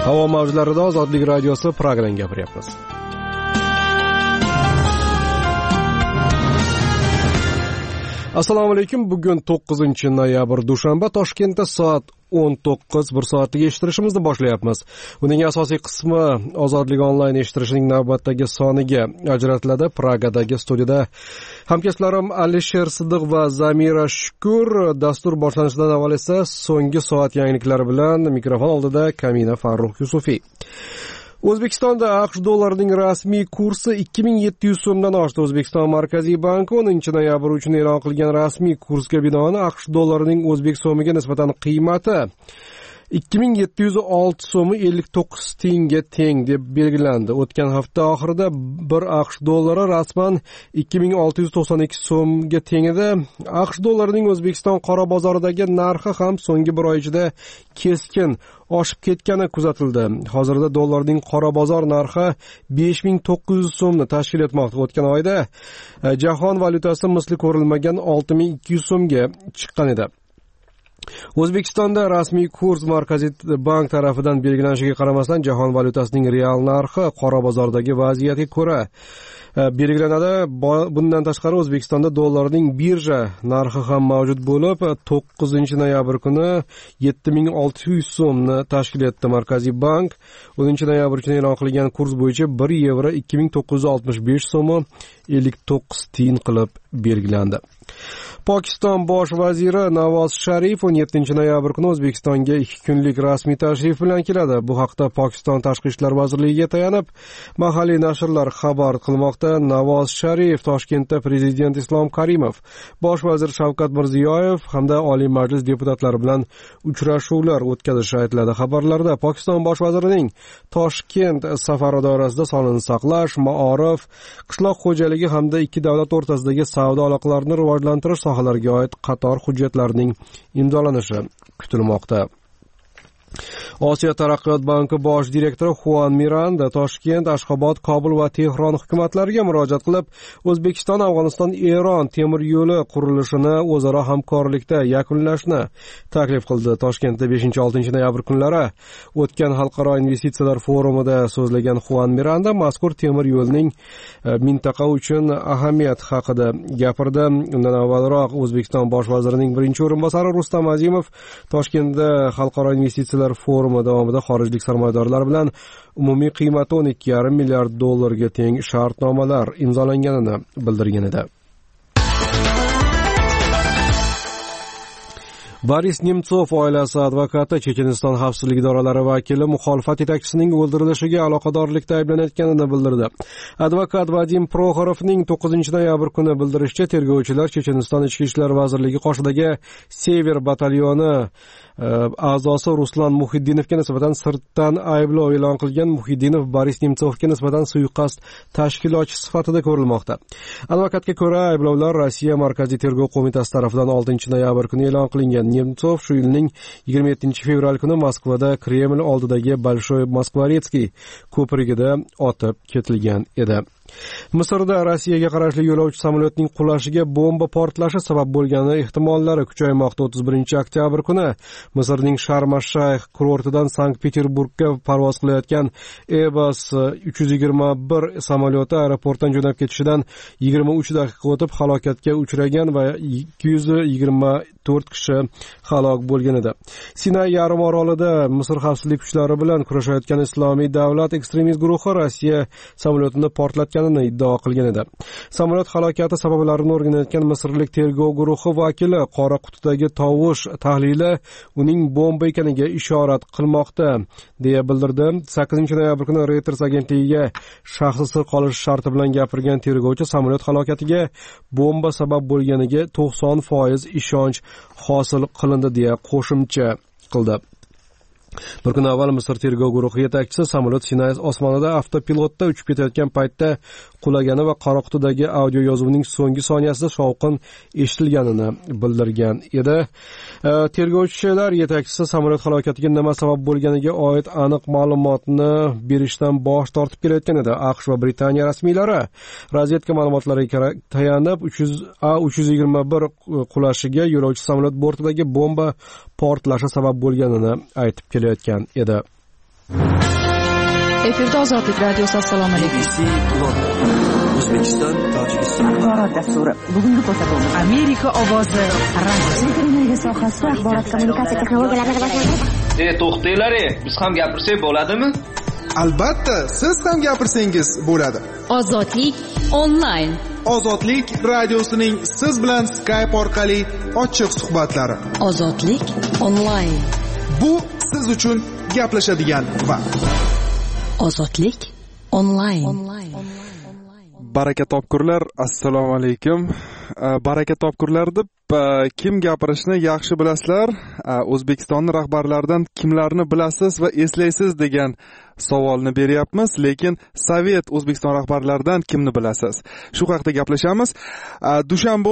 Havo mavjlarida Ozodlik radiosi programma gapiryapmiz. Assalomu alaykum. Bugun 9-noyabr dushanba. Toshkentda soat 19 bir soatlik eshittirishimizni boshlayapmiz. Uning asosiy qismi Ozodlik onlayn eshittirishining navbatdagi soniga ajratiladi. Pragadagi studiyada hamkasblarim Alisher Sidiq va Zamira Shukur. Dastur boshlanishidan avval esa so'nggi soat yangiliklari bilan mikrofon oldida Kamina Farruh Yusufiy. O'zbekistonda AQSh dollarining rasmiy kursi 2700 so'mdan oshdi. O'zbekiston Markaziy banki 10-noyabr uchun e'lon qilgan rasmiy kursga binoan AQSh dollarining o'zbek so'miga nisbatan qiymati 2706 so'mi 59 tiyinga teng deb belgilandi. O'tgan hafta oxirida bir AQSh dollari rasman 2692 so'mga teng edi. AQSh dollarining O'zbekiston qora bozoridagi narxi ham so'nggi bir oy ichida keskin oshib ketgani kuzatildi. Hozirda dollarning qora bozor narxi 5900 so'mni tashkil etmoqda. O'tgan oyda jahon valyutasi misli ko'rilmagan 6200 so'mga chiqqan edi. O'zbekistonda rasmiy kurs Markaziy bank tarafidan belgilanishiga qaramasdan jahon valyutasining real narxi qora bozordagi vaziyatga ko'ra belgilanadi. Bundan tashqari O'zbekistonda dollarning birja narxi ham mavjud bo'lib, 9-noyabr kuni 7600 so'mni tashkil etdi. Markaziy bank 10-noyabr kuni e'lon qilgan kurs bo'yicha 1 yevro 2965 so'mi 59 tiyin qilib belgilandi. Pokiston bosh vaziri Navoz Sharif 17-noyabr kuni O'zbekistonga 2 kunlik rasmiy tashrif bilan keladi. Bu haqda Pokiston Tashqi ishlar vazirligiga tayanib mahalliy nashrlar xabar qilmoqda. Navoz Sharif Toshkentda prezident Islom Karimov, bosh vazir Shavkat Mirziyoyev hamda Oliy Majlis deputatlari bilan uchrashuvlar o'tkazishi aytiladi. Xabarlarda Pokiston bosh vazirining Toshkent safari doirasida sog'liqni saqlash, maorif, qishloq xo'jaligi hamda ikki davlat o'rtasidagi savdo aloqalarini rivojlantirish sohalariga oid qator hujjatlarning imzolanishi kutilmoqda. Osiyo taraqqiyot banki bosh direktori Juan Miranda Toshkent, Ashxobod, Kobul va Tehron hukumatlariga murojaat qilib, O'zbekiston, Afg'oniston, Eron temir yo'li qurilishini o'zaro hamkorlikda yakunlashni taklif qildi. Toshkentda 5-6-noyabr kunlari o'tgan xalqaro investitsiyalar forumida so'zlagan Juan Miranda mazkur temir yo'lning mintaqa uchun ahamiyati haqida gapirdi. Undan avvalroq O'zbekiston bosh vazirining birinchi o'rinbosari Rustam Azimov Toshkentda xalqaro investitsiyalar forumi davomida xorijlik sarmoyadorlar bilan umumiy qiymati 12,5 milliard dollarga teng shartnomalar imzolanganini bildirgan edi. Boris Nemtsov oilasi advokati Checheniston xavfsizlik idoralari vakili muxolifat yetakchisining o'ldirilishiga aloqadorlikda ayblanayotganini bildirdi. Advokat Vadim Prokhorovning 9-noyabr kuni bildirishicha, tergovchilar Checheniston Ichki ishlar vazirligi qoshidagi Sever batalyoni a'zosi Ruslan Muhiddinovga nisbatan sirtdan ayblov e'lon qilgan. Muhiddinov Boris Nemtsovga nisbatan suiqasd tashkilotchi sifatida ko'rilmoqda. Advokatga ko'ra, ayblovlar Rossiya Markaziy tergov qo'mitasi tomonidan 6-noyabr kuni e'lon qilingan. Nemtsov shu yilning 27-fevral kuni Moskvada Kreml oldidagi Bolshoy Moskvaretskiy ko'prigida otib ketilgan edi. Misrda Rossiyaga qarashli yo'lovchi samolyotining qulashiga bomba portlashi sabab bo'lgani ehtimollari kuchaymoqda. 31-oktyabr kuni Misrning Sharm-ash-Shayx kurortidan Sankt-Peterburgga parvoz qilayotgan Airbus 321 samolyoti aeroportdan jo'nab ketishidan 23 daqiqa o'tib halokatga uchragan va 224 kishi halok bo'lgan edi. Sinay yarim orolida Misr xavfsizlik kuchlari bilan kurashayotgan Islomiy davlat ekstremist guruhi Rossiya samolyotini portlatganini iddao qilgan edi. Samolyot halokati sabablarini o'rganayotgan misrlik tergov guruhi vakili qora qutidagi tovush tahlili uning bomba ekaniga ishorat qilmoqda deya bildirdi. 8-noyabr kuni Reuters agentligiga shaxsi sir qolish sharti bilan gapirgan tergovchi samolyot halokatiga bomba sabab bo'lganiga 90% ishonch hosil qilindi deya qo'shimcha qildi. Bir kun avval Misr tergov guruhi yetakchisi samolyot Sinay osmonida avtopilotda uchib ketayotgan paytda qulagani va qora qutidagi audio yozuvning so'nggi soniyasida shovqin eshitilganini bildirgan edi. Tergovchilar yetakchisi samolyot halokatiga nima sabab bo'lganiga oid aniq ma'lumotni berishdan bosh tortib kelayotgan edi. AQSh va Britaniya rasmiylari razvedka ma'lumotlariga tayanib A321 qulashiga yo'lovchi samolyot bortidagi bomba portlashi sabab bo'lganini aytib kelayotgan edi. Efirda Ozodlik radiosi. Assalomu alaykum. O'zbekiston, Tojikiston axborot dasturi. Bugungi ko'rsatuvimiz Amerika ovozi radiosi. Televiziya sohasida axborot kommunikatsiya texnologiyalarini rivojlantirish. To'xtanglar, biz ham gapirsak bo'ladimi? Albatta, siz ham gapirsangiz bo'ladi. Ozodlik onlayn. Ozodlik radiosining siz bilan Skype orqali ochiq suhbatlari. Ozodlik onlayn. Bu siz uchun gaplashadigan vaqt. Ozodlik onlayn. Baraka topkurlar, assalomu alaykum. Baraka topkurlar deb kim gapirishni yaxshi bilasizlar? O'zbekistonning rahbarlaridan kimlarni bilasiz va eslaysiz degan savolni beryapmiz, lekin Sovet O'zbekiston rahbarlaridan kimni bilasiz? Shu haqida gaplashamiz. Dushanba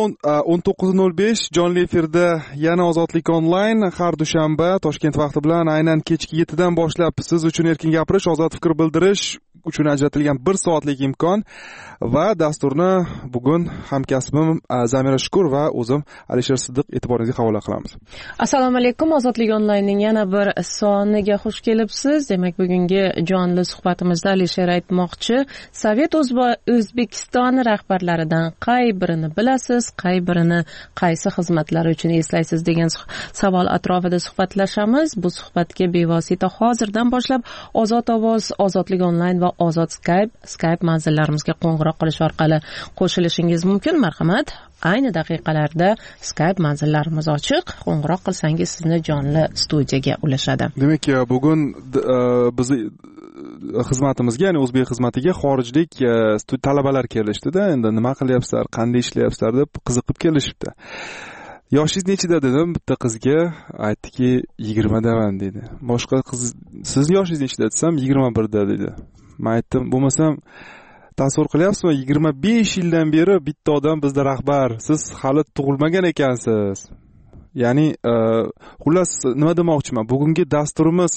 19:05 jonli efirda yana Ozodlik onlayn, har dushanba Toshkent vaqti bilan aynan kechki 7 dan boshlab siz uchun erkin gapirish, ozod fikr bildirish uchun ajratilgan 1 soatlik imkon va dasturni bugun hamkasbim Zamira Shukur va o'zim Alisher Siddiq e'tiboringizga havola qilamiz. Assalomu alaykum. Ozodlik onlaynning yana bir soniga xush kelibsiz. Demak, bugungi jonli suhbatimizda Alisher aytmoqchi, Sovet O'zbekistoni rahbarlaridan qay birini bilasiz, qay birini qaysi xizmatlari uchun eslaysiz degan savol atrofida suhbatlashamiz. Bu suhbatga bevosita hozirdan boshlab Ozod ovoz, Ozodlik onlayn va Ozod Skype manzillarimizga qo'ng'iroq qilish orqali qo'shilishingiz mumkin. Marhamat, ayni daqiqalarda Skype manzillarimiz ochiq. Qo'ng'iroq qilsangiz sizni jonli studiyaga ulashadi. Demak, bugun biz xizmatimizga, ya'ni o'zbek xizmatiga xorijlik talabalar kelishdi-da. Endi nima qilyapsizlar, qanday ishlayapsizlar deb qiziqib kelishibdi. Yoshingiz nechida dedim, bitta qizga aytdiki 20 daman dedi. Boshqa qiz siz yoshingiz nechida desam 21 da dedi. Men aytdim, bo'lmasam tasavvur qilyapsizmi, 25 yildan beri bitta odam bizda rahbar, siz hali tug'ilmagan ekansiz. Ya'ni xullas nima demoqchiman, bugungi dasturimiz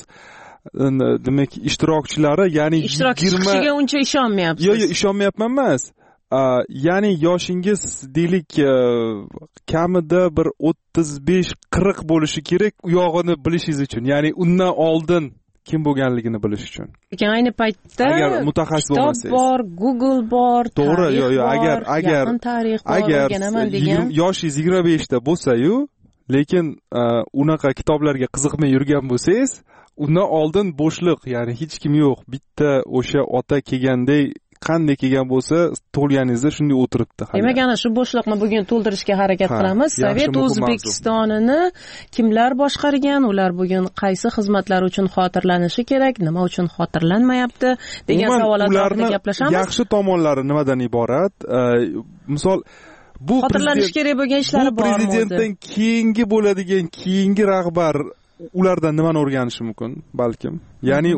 demak ishtirokchilari, ya'ni 20 uncha ishonmayapsiz. Yo'q, ishonmayapman emas. Ya'ni yoshingiz deylik kamida bir 35-40 bo'lishi kerak u yog'ini bilishingiz uchun. Ya'ni undan oldin kim bo'lganligini bilish uchun. Ayni paytda agar mutaxassis bo'lmasangiz, bor, Google bor, to'g'ri, agar tarix bor, o'rganaman degan. Yoshingiz 25 da bo'lsa-yu, lekin unaqa kitoblarga qiziqmay yurgan bo'lsangiz, undan oldin bo'shliq, ya'ni hech kim yo'q. Bitta o'sha ota kelganday qanday kelgan bo'lsa, to'lganingizda shunday o'tiribdi. Demak, ana shu bo'shliqni bugun to'ldirishga harakat qilamiz. Sovet O'zbekistonini kimlar boshqargan, ular bugun qaysi xizmatlar uchun xotirlanishi kerak, nima uchun xotirlanmayapti degan savollarga gaplashamiz. Yaxshi tomonlari nimadan iborat? Misol bu xotirlanish kerak bo'lgan ishlari bormi? Prezidentdan keyingi bo'ladigan keyingi rahbar ulardan nimani o'rganishi mumkin, balkim. Ya'ni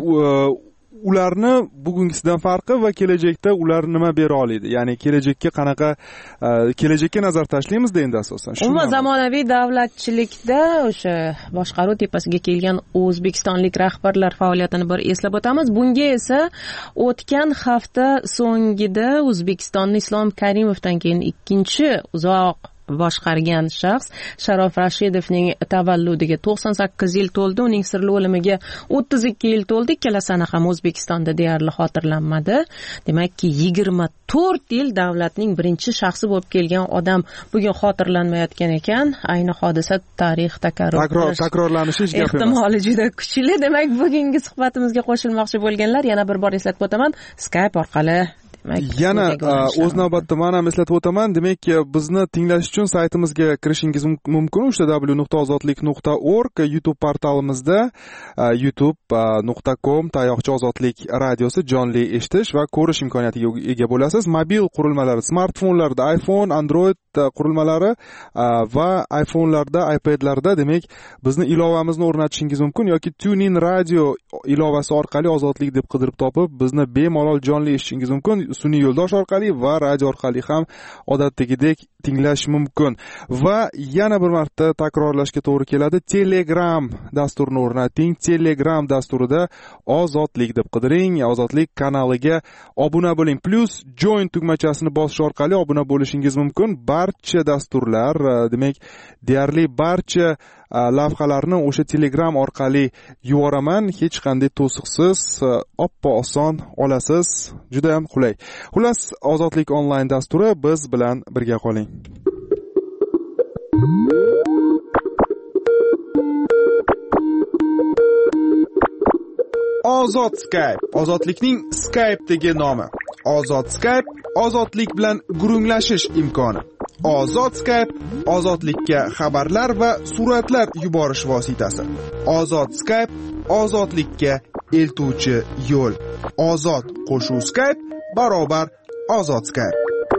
ularni bugungisidan farqi va kelajakda ular nima bera oladi? Ya'ni kelajakka qanaqa kelajakka nazar tashlaymiz-da endi asosan. Umuman zamonaviy davlatchilikda o'sha boshqaruv tepasiga kelgan o'zbekistonlik rahbarlar faoliyatini bir eslab o'tamiz. Bunga esa o'tgan hafta so'ngida O'zbekistonning Islom Karimovdan keyin ikkinchi uzoq boshqargan shaxs Sharof Rashidovning tavalludiga 98 yil to'ldi. Uning sirli o'limiga 32 yil to'ldi. Ikkalasini ham O'zbekistonda deyarli xotirlanmadi. Demakki 24 yil davlatning birinchi shaxsi bo'lib kelgan odam bugun xotirlanmayotgan ekan. Ayni hodisa tarix takrorlanishi ehtimoli juda kuchli. Demak, bugungi suhbatimizga qo'shilmoqchi bo'lganlar yana bir bor eslatib o'taman, Skype orqali yana o'z navbatda men ham eslatib o'taman. Demak, bizni tinglash uchun saytimizga kirishingiz mumkin. www.ozodlik.org, YouTube portalimizda youtube.com/ozodlik radiosi jonli eshitish va ko'rish imkoniyatiga ega bo'lasiz. Mobil qurilmalar, smartfonlarda iPhone, Android qurilmalari va iPhone'larda, iPad'larda demak bizni ilovamizni o'rnatishingiz mumkin yoki TuneIn radio ilovasi orqali Ozodlik deb qidirib topib bizni bemalol jonli eshitishingiz mumkin. Sun'iy yo'ldosh orqali va radio orqali ham odatdagidek tinglash mumkin. Va yana bir marta takrorlashga to'g'ri keladi. Telegram dasturini o'rnating. Telegram dasturida Ozodlik deb qidiring. Ozodlik kanaliga obuna bo'ling. Plus join tugmachasini bosish orqali obuna bo'lishingiz mumkin. Barcha dasturlar, demak, deyarli barcha lavhalarni o'sha Telegram orqali yuboraman. Hech qanday to'siqsiz, oppo oson olasiz. Juda ham qulay. Xullas, Ozodlik onlayn dasturi, biz bilan birga qoling. Ozod Skype, ozodlikning Skype'dagi nomi. Ozod Skype, ozodlik bilan gurunglashish imkoni. Ozod Skype, ozodlikka xabarlar va suratlar yuborish vositasi. Ozod Skype, ozodlikka eltuvchi yo'l. Ozod qo'shuv Skype barobar Ozod Skype.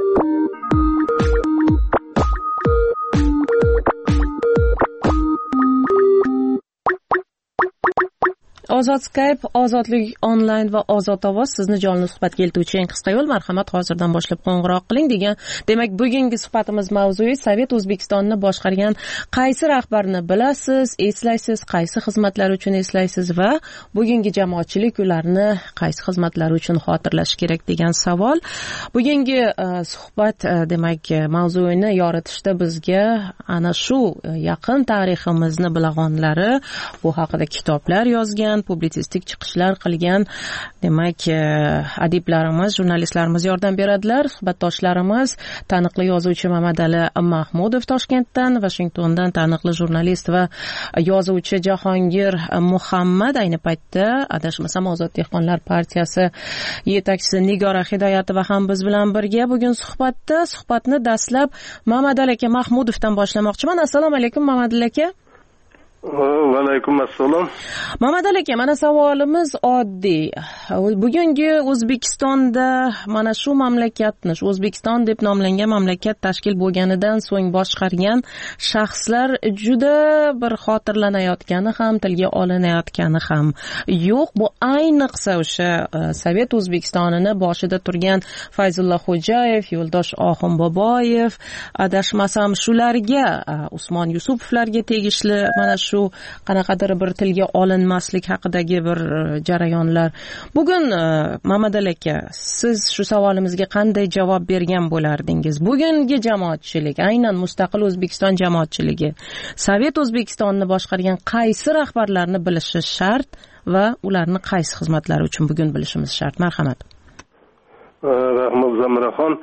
Ozod Skype, Ozodlik onlayn va Ozod ovoz sizni jonli suhbatga eltuvchi eng qisqa yo'l. Marhamat, hozirdan boshlab qo'ng'iroq qiling degan. Demak, bugungi suhbatimiz mavzui Sovet O'zbekistonni boshqargan qaysi rahbarni bilasiz, eslaysiz, qaysi xizmatlar uchun eslaysiz va bugungi jamoatchilik ularni qaysi xizmatlar uchun xotirlash kerak degan savol. Bugungi suhbat demak mavzuini yoritishda bizga ana shu yaqin tariximizni bilag'onlari bu haqida kitoblar yozgan, publitsistik chiqishlar qilgan demak adiblarimiz, jurnalistlarimiz yordam beradilar. Suhbatdoshlarimiz taniqli yozuvchi Mamadali Mahmudov Toshkentdan, Washingtondan taniqli jurnalist va yozuvchi Jahongir Muhammad, ayni paytda adashmasam Ozod dehqonlar partiyasi yetakchisi Nigora Hidoyatova ham biz bilan birga bugun suhbatni dastlab Mamadali aka Mahmudovdan boshlamoqchiman. Assalomu alaykum Mamadali aka. Va alaykum assalom. Mamadali aka, mana savolimiz oddiy. Bugungi O'zbekistonda mana shu mamlakatni, O'zbekiston deb nomlangan mamlakat tashkil bo'lganidan so'ng boshqargan shaxslar juda bir xotirlanayotgani ham, tilga olinayotgani ham yo'q. Bu ayniqsa o'sha Sovet O'zbekistonini boshida turgan Fayzulla Xo'jayev, Yo'ldosh Oxun Boboyev, adashmasam shularga, Usmon Yusupovlarga tegishli mana shu qanaqadir bir tilga olinmaslik haqidagi bir jarayonlar. Bugun Mamadali aka, siz shu savolimizga qanday javob bergan bo'lardingiz? Bugungi jamoatchilik, aynan mustaqil O'zbekiston jamoatchiligi Sovet O'zbekistonni boshqargan qaysi rahbarlarni bilishi shart va ularni qaysi xizmatlari uchun bugun bilishimiz shart? Marhamat. Rahmat Zamiraxon.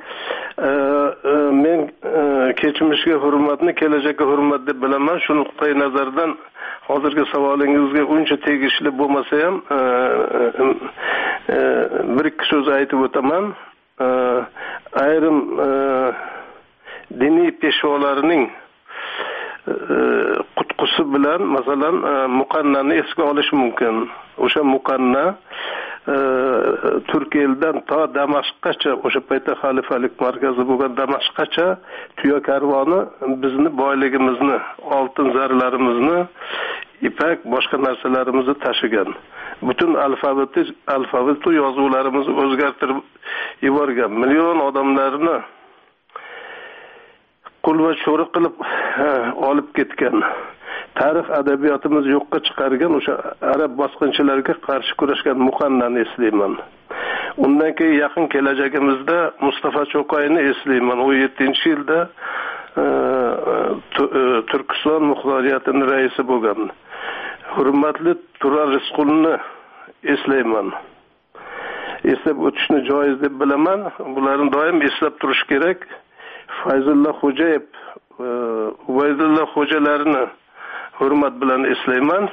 Men kechmishga hurmatni kelajakka hurmat deb bilaman. Shu nuqtai nazardan hozirgi savolingizga uncha tegishli bo'lmasa ham bir ikki so'z aytib o'taman. Ayrim diniy peshvolarining qutqusi bilan masalan Muqannani esga olish mumkin. O'sha Muqanna Turkiyadan to Damashqgacha, o'sha paytda xalifalik markazi bo'lgan Damashqgacha tuya karvoni bizni boyligimizni, oltin zarlarimizni, ipak, boshqa narsalarimizni tashigan. Butun alfabet yozuvlarimizni o'zgartirib yuborgan. Million odamlarni qul va cho'ri qilib olib ketgan. Tarix adabiyotimiz yo'qqa chiqargan o'sha arab bosqinchilariga qarshi kurashgan Muqannani eslayman. Undan keyin yaqin kelajagimizda Mustafa Cho'qayni eslayman. O 7-yilda Turkiston muxtoriyatining raisi bo'lgan. Hurmatli Turar Rizqulni eslayman. Eslab o'tishni joiz deb bilaman. Bularni doim eslab turish kerak. Fayzulla Xo'jayev, Ubaydulla Xo'jalarini hurmat bilan eslayman.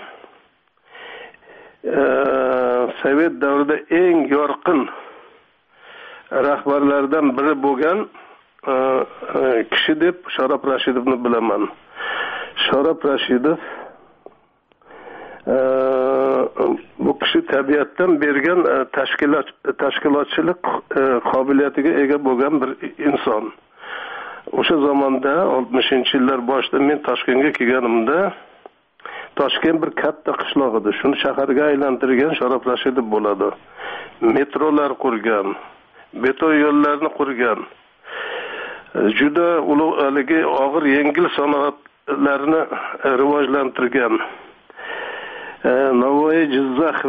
Sovet davrida eng yorqin rahbarlardan biri bo'lgan kishi deb Sharof Rashidovni bilaman. Sharof Rashidov bu kishi tabiatdan bergan tashkilotchilik qobiliyatiga ega bo'lgan bir inson. O'sha zamonda 60-yillar boshida men Toshkentga kelganimda Toshkent bir katta qishloq edi. Shuni shaharga aylantirgan Sharof Rashidov bo'ladi. Metrolar qurgan, beton yo'llarni qurgan. Juda ulug'ligi og'ir yengil sanoatlarni rivojlantirgan. Navoiy, Jizzax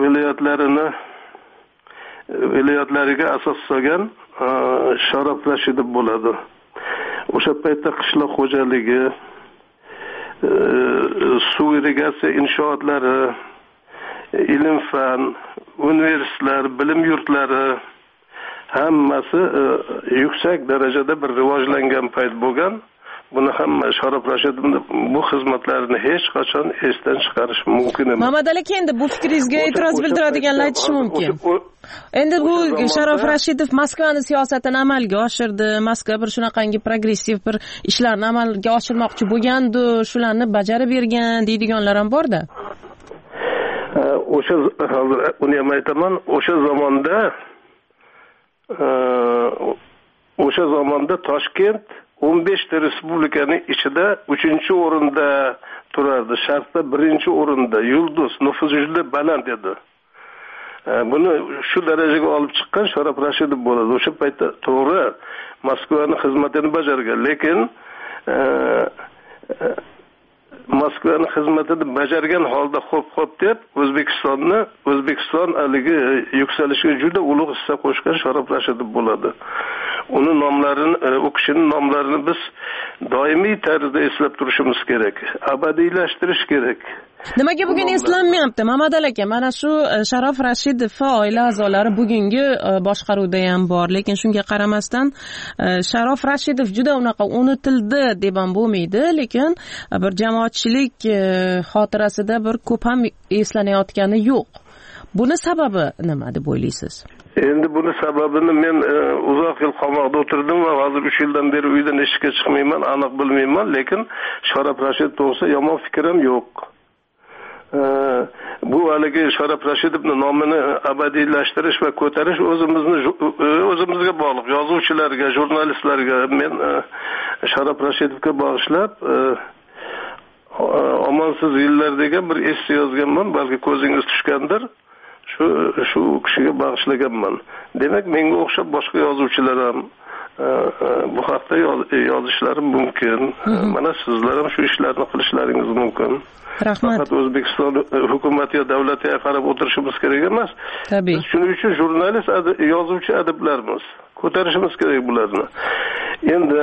viloyatlariga asos solgan Sharof Rashidov bo'ladi. O'sha paytda qishloq xo'jaligi, suv irrigatsiya inshootlari, ilm fan, universitetlar, bilim yurtlari hammasi yuksak darajada bir rivojlangan payt bo'lgan. Buni hamma Sharof Rashidovning bu xizmatlarini hech qachon esdan chiqarish mumkin emas. Mamad aka, endi bu fikringizga e'tiroz bildiradiganlar aytishi mumkin. Endi bu Sharof Rashidov Moskvani siyosatini amalga oshirdi. Moskva bir shunaqangi progressiv bir ishlarni amalga oshirmoqchi bo'lgandi, shularni bajarib bergan deydiganlar ham bor-da. O'sha hozir uni ham aytaman, o'sha zamonda Toshkent 15 ta respublikaning ichida 3-o'rinda turardi. Sharqda 1-o'rinda. Yulduz nufuzi juda baland edi. Buni shu darajaga olib chiqqan Sharof Rashidov bo'ladi. O'sha paytda to'g'ri Moskvaning xizmatini bajargan, lekin Moskvaning xizmatini bajargan holda xo'p deb O'zbekiston haligi yuksalishiga juda ulug' hissa qo'shgan Sharof Rashidov bo'ladi. Uni nomlarini, u kishining nomlarini biz doimiy tarzda eslab turishimiz kerak, abadiylashtirish kerak. Nimaga bugun eslanmayapti? Mamad aka, mana shu Sharof Rashidov va oila a'zolari bugungi boshqaruvda ham bor, lekin shunga qaramasdan Sharof Rashidov juda unaqa unutildi deb ham bo'lmaydi, lekin bir jamoatchilik xotirasida bir ko'p ham eslanayotgani yo'q. Buni sababi nima deb o'ylaysiz? Endi buni sababini men uzoq yil qamoqda o'tirdim va hozir 3 yildan beri uydan eshikka chiqmayman, aniq bilmayman, lekin Sharof Rashidov to'g'risida yomon fikrim yo'q. Bu haligi Sharof Rashidovning nomini abadiylashtirish va ko'tarish o'zimizga bog'liq. Yozuvchilarga, jurnalistlarga men Sharof Rashidovga bag'ishlab omonsiz yillar degan bir esse yozganman, balki ko'zingiz tushgandir. Shu kishiga bag'ishlaganman. Demak, menga o'xshab boshqa yozuvchilar ham bu haqda yozishlari mumkin. Mana sizlar ham shu ishlarni qilishlaringiz mumkin. Rahmat. Faqat O'zbekiston hukumati yo davlatiga qarab o'tirishimiz kerak emas. Tabii. Biz shuning uchun jurnalist, yozuvchi adiblarmiz. Ko'tarishimiz kerak bularni. Endi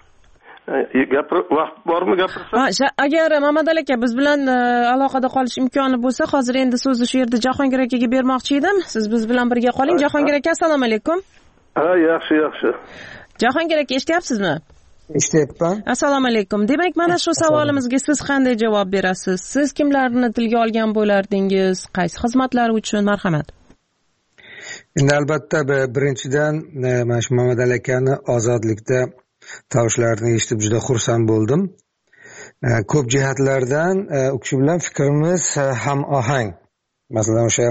vaqt bormi gapirsam? Agar Mamad aka biz bilan aloqada qolish imkoni bo'lsa, hozir endi so'zni shu yerda Jahongir akaga bermoqchi edim. Siz biz bilan birga qoling. Jahongir aka, assalomu alaykum. Yaxshi. Jahongir aka, eshityapsizmi? Eshityapman. Assalomu alaykum. Demak, mana shu savolimizga siz qanday javob berasiz? Siz kimlarni tilga olgan bo'lardingiz? Qaysi xizmatlar uchun? Marhamat. Endi albatta birinchidan mana shu Mamad akani ozodlikda tavshlarini eshitib juda xursand bo'ldim. Ko'p jihatlardan u kishi bilan fikrimiz ham ohang. Masalan, o'sha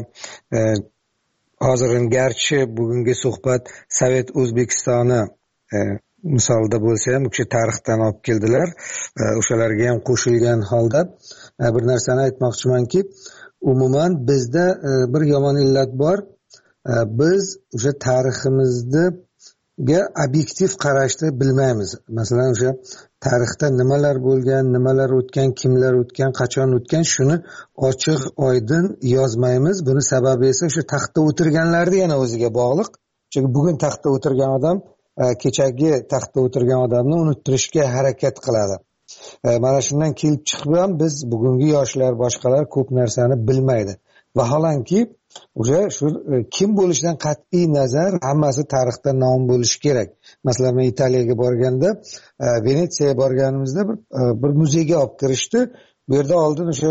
hozirin garchi bugungi suhbat Sovet O'zbekistoni misolida bo'lsa ham, u kishi tarixdan olib keldilar. O'shalarga ham qo'shilgan holda bir narsani aytmoqchimanki, umuman bizda bir yomon illat bor. Biz o'sha tariximizni obyektiv qarashni bilmaymiz. Masalan, o'sha tarixda nimalar bo'lgan, nimalar o'tgan, kimlar o'tgan, qachon o'tgan, shuni ochiq, oydin yozmaymiz. Buni sababi esa o'sha taxtda o'tirganlarning yana o'ziga bog'liq. Chunki bugun taxtda o'tirgan odam kechagi taxtda o'tirgan odamni unuttirishga harakat qiladi. Mana shundan kelib chiqib ham biz bugungi yoshlar, boshqalar ko'p narsani bilmaydi. Vaholanki o'sha shu kim bo'lishidan qat'iy nazar hammasi tarixda nom bo'lishi kerak. Masalan, men Italiyaga borganda, Venetsiyaga borganimizda bir muzeyga olib kirishdi. Bu yerda oldin o'sha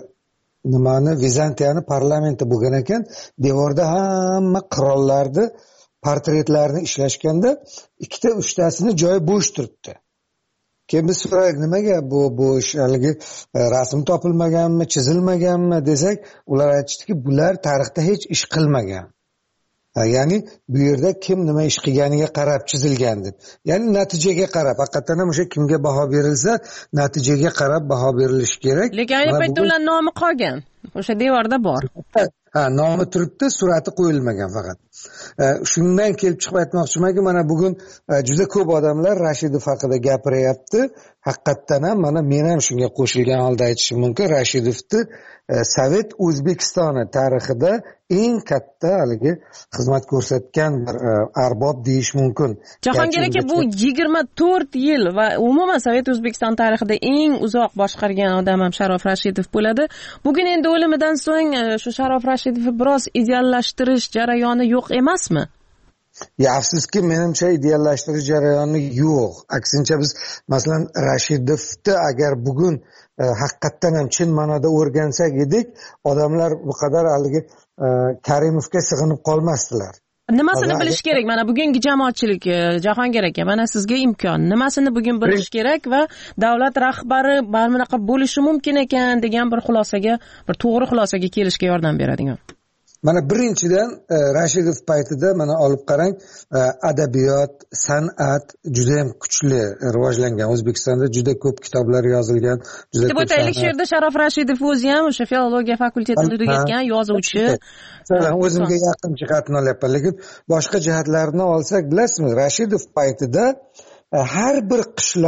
Vizantiyani parlamenti bo'lgan ekan, devorda hamma qirollarni portretlarini ishlashganda 2-3tasini joyi bo'sh turibdi. Keyin biz so'radik, nimaga bu ish haligi rasm topilmaganmi, chizilmaganmi desak, ular aytishdiki, bular tarixda hech ish qilmagan. Ya'ni bu yerda kim nima ish qilganiga qarab chizilgan deb. Ya'ni natijaga qarab, haqiqatan ham o'sha kimga baho berilsa, natijaga qarab baho berilishi kerak. Lekin ayni paytda ular nomi qolgan. O'sha devorda bor. Nomi turibdi, surati qo'yilmagan faqat. Shundan kelib chiqib aytmoqchimanki, mana bugun juda ko'p odamlar Rashidov haqida gapiryapti. Haqiqatdan ham mana men ham shunga qo'shilgan holda aytishim mumkin. Rashidovni Sovet O'zbekistoni tarixida eng katta haligi xizmat ko'rsatgan bir arbob deyish mumkin. Jahongir aka, bu 24 yil va umuman Sovet O'zbekiston tarixida eng uzoq boshqargan odam ham Sharof Rashidov bo'ladi. Bugun endi o'limidan so'ng shu Sharof Rashidovni biroz ideallashtirish jarayoni yo'q emasmi? Afsuski, menimcha ideallashtirish jarayoni yo'q. Aksincha biz masalan Rashidovni agar bugun haqiqatdan ham chin ma'noda o'rgansak edik, odamlar bu qadar haligi Karimovga sig'inib qolmasdilar. Nimasini bilish kerak? Mana bugungi jamoatchilik, Jahongir aka, mana sizga imkon. Nimasini bugun bilish kerak va davlat rahbari mana bunaqa bo'lishi mumkin ekan degan bir xulosaga, bir to'g'ri xulosaga kelishga yordam beradigan. Mana birinchidan Rashidov paytida mana olib qarang, adabiyot, san'at juda ham kuchli rivojlangan. O'zbekistonda juda ko'p kitoblar yozilgan, juda ko'p. Deb o'taylik, shu yerda Sharof Rashidov o'zi ham o'sha filologiya fakultetini tugatgan yozuvchi. O'zimga yaqin jihatni olyapman, lekin boshqa jihatlarini olsak, bilasizmi, Rashidov paytida har bir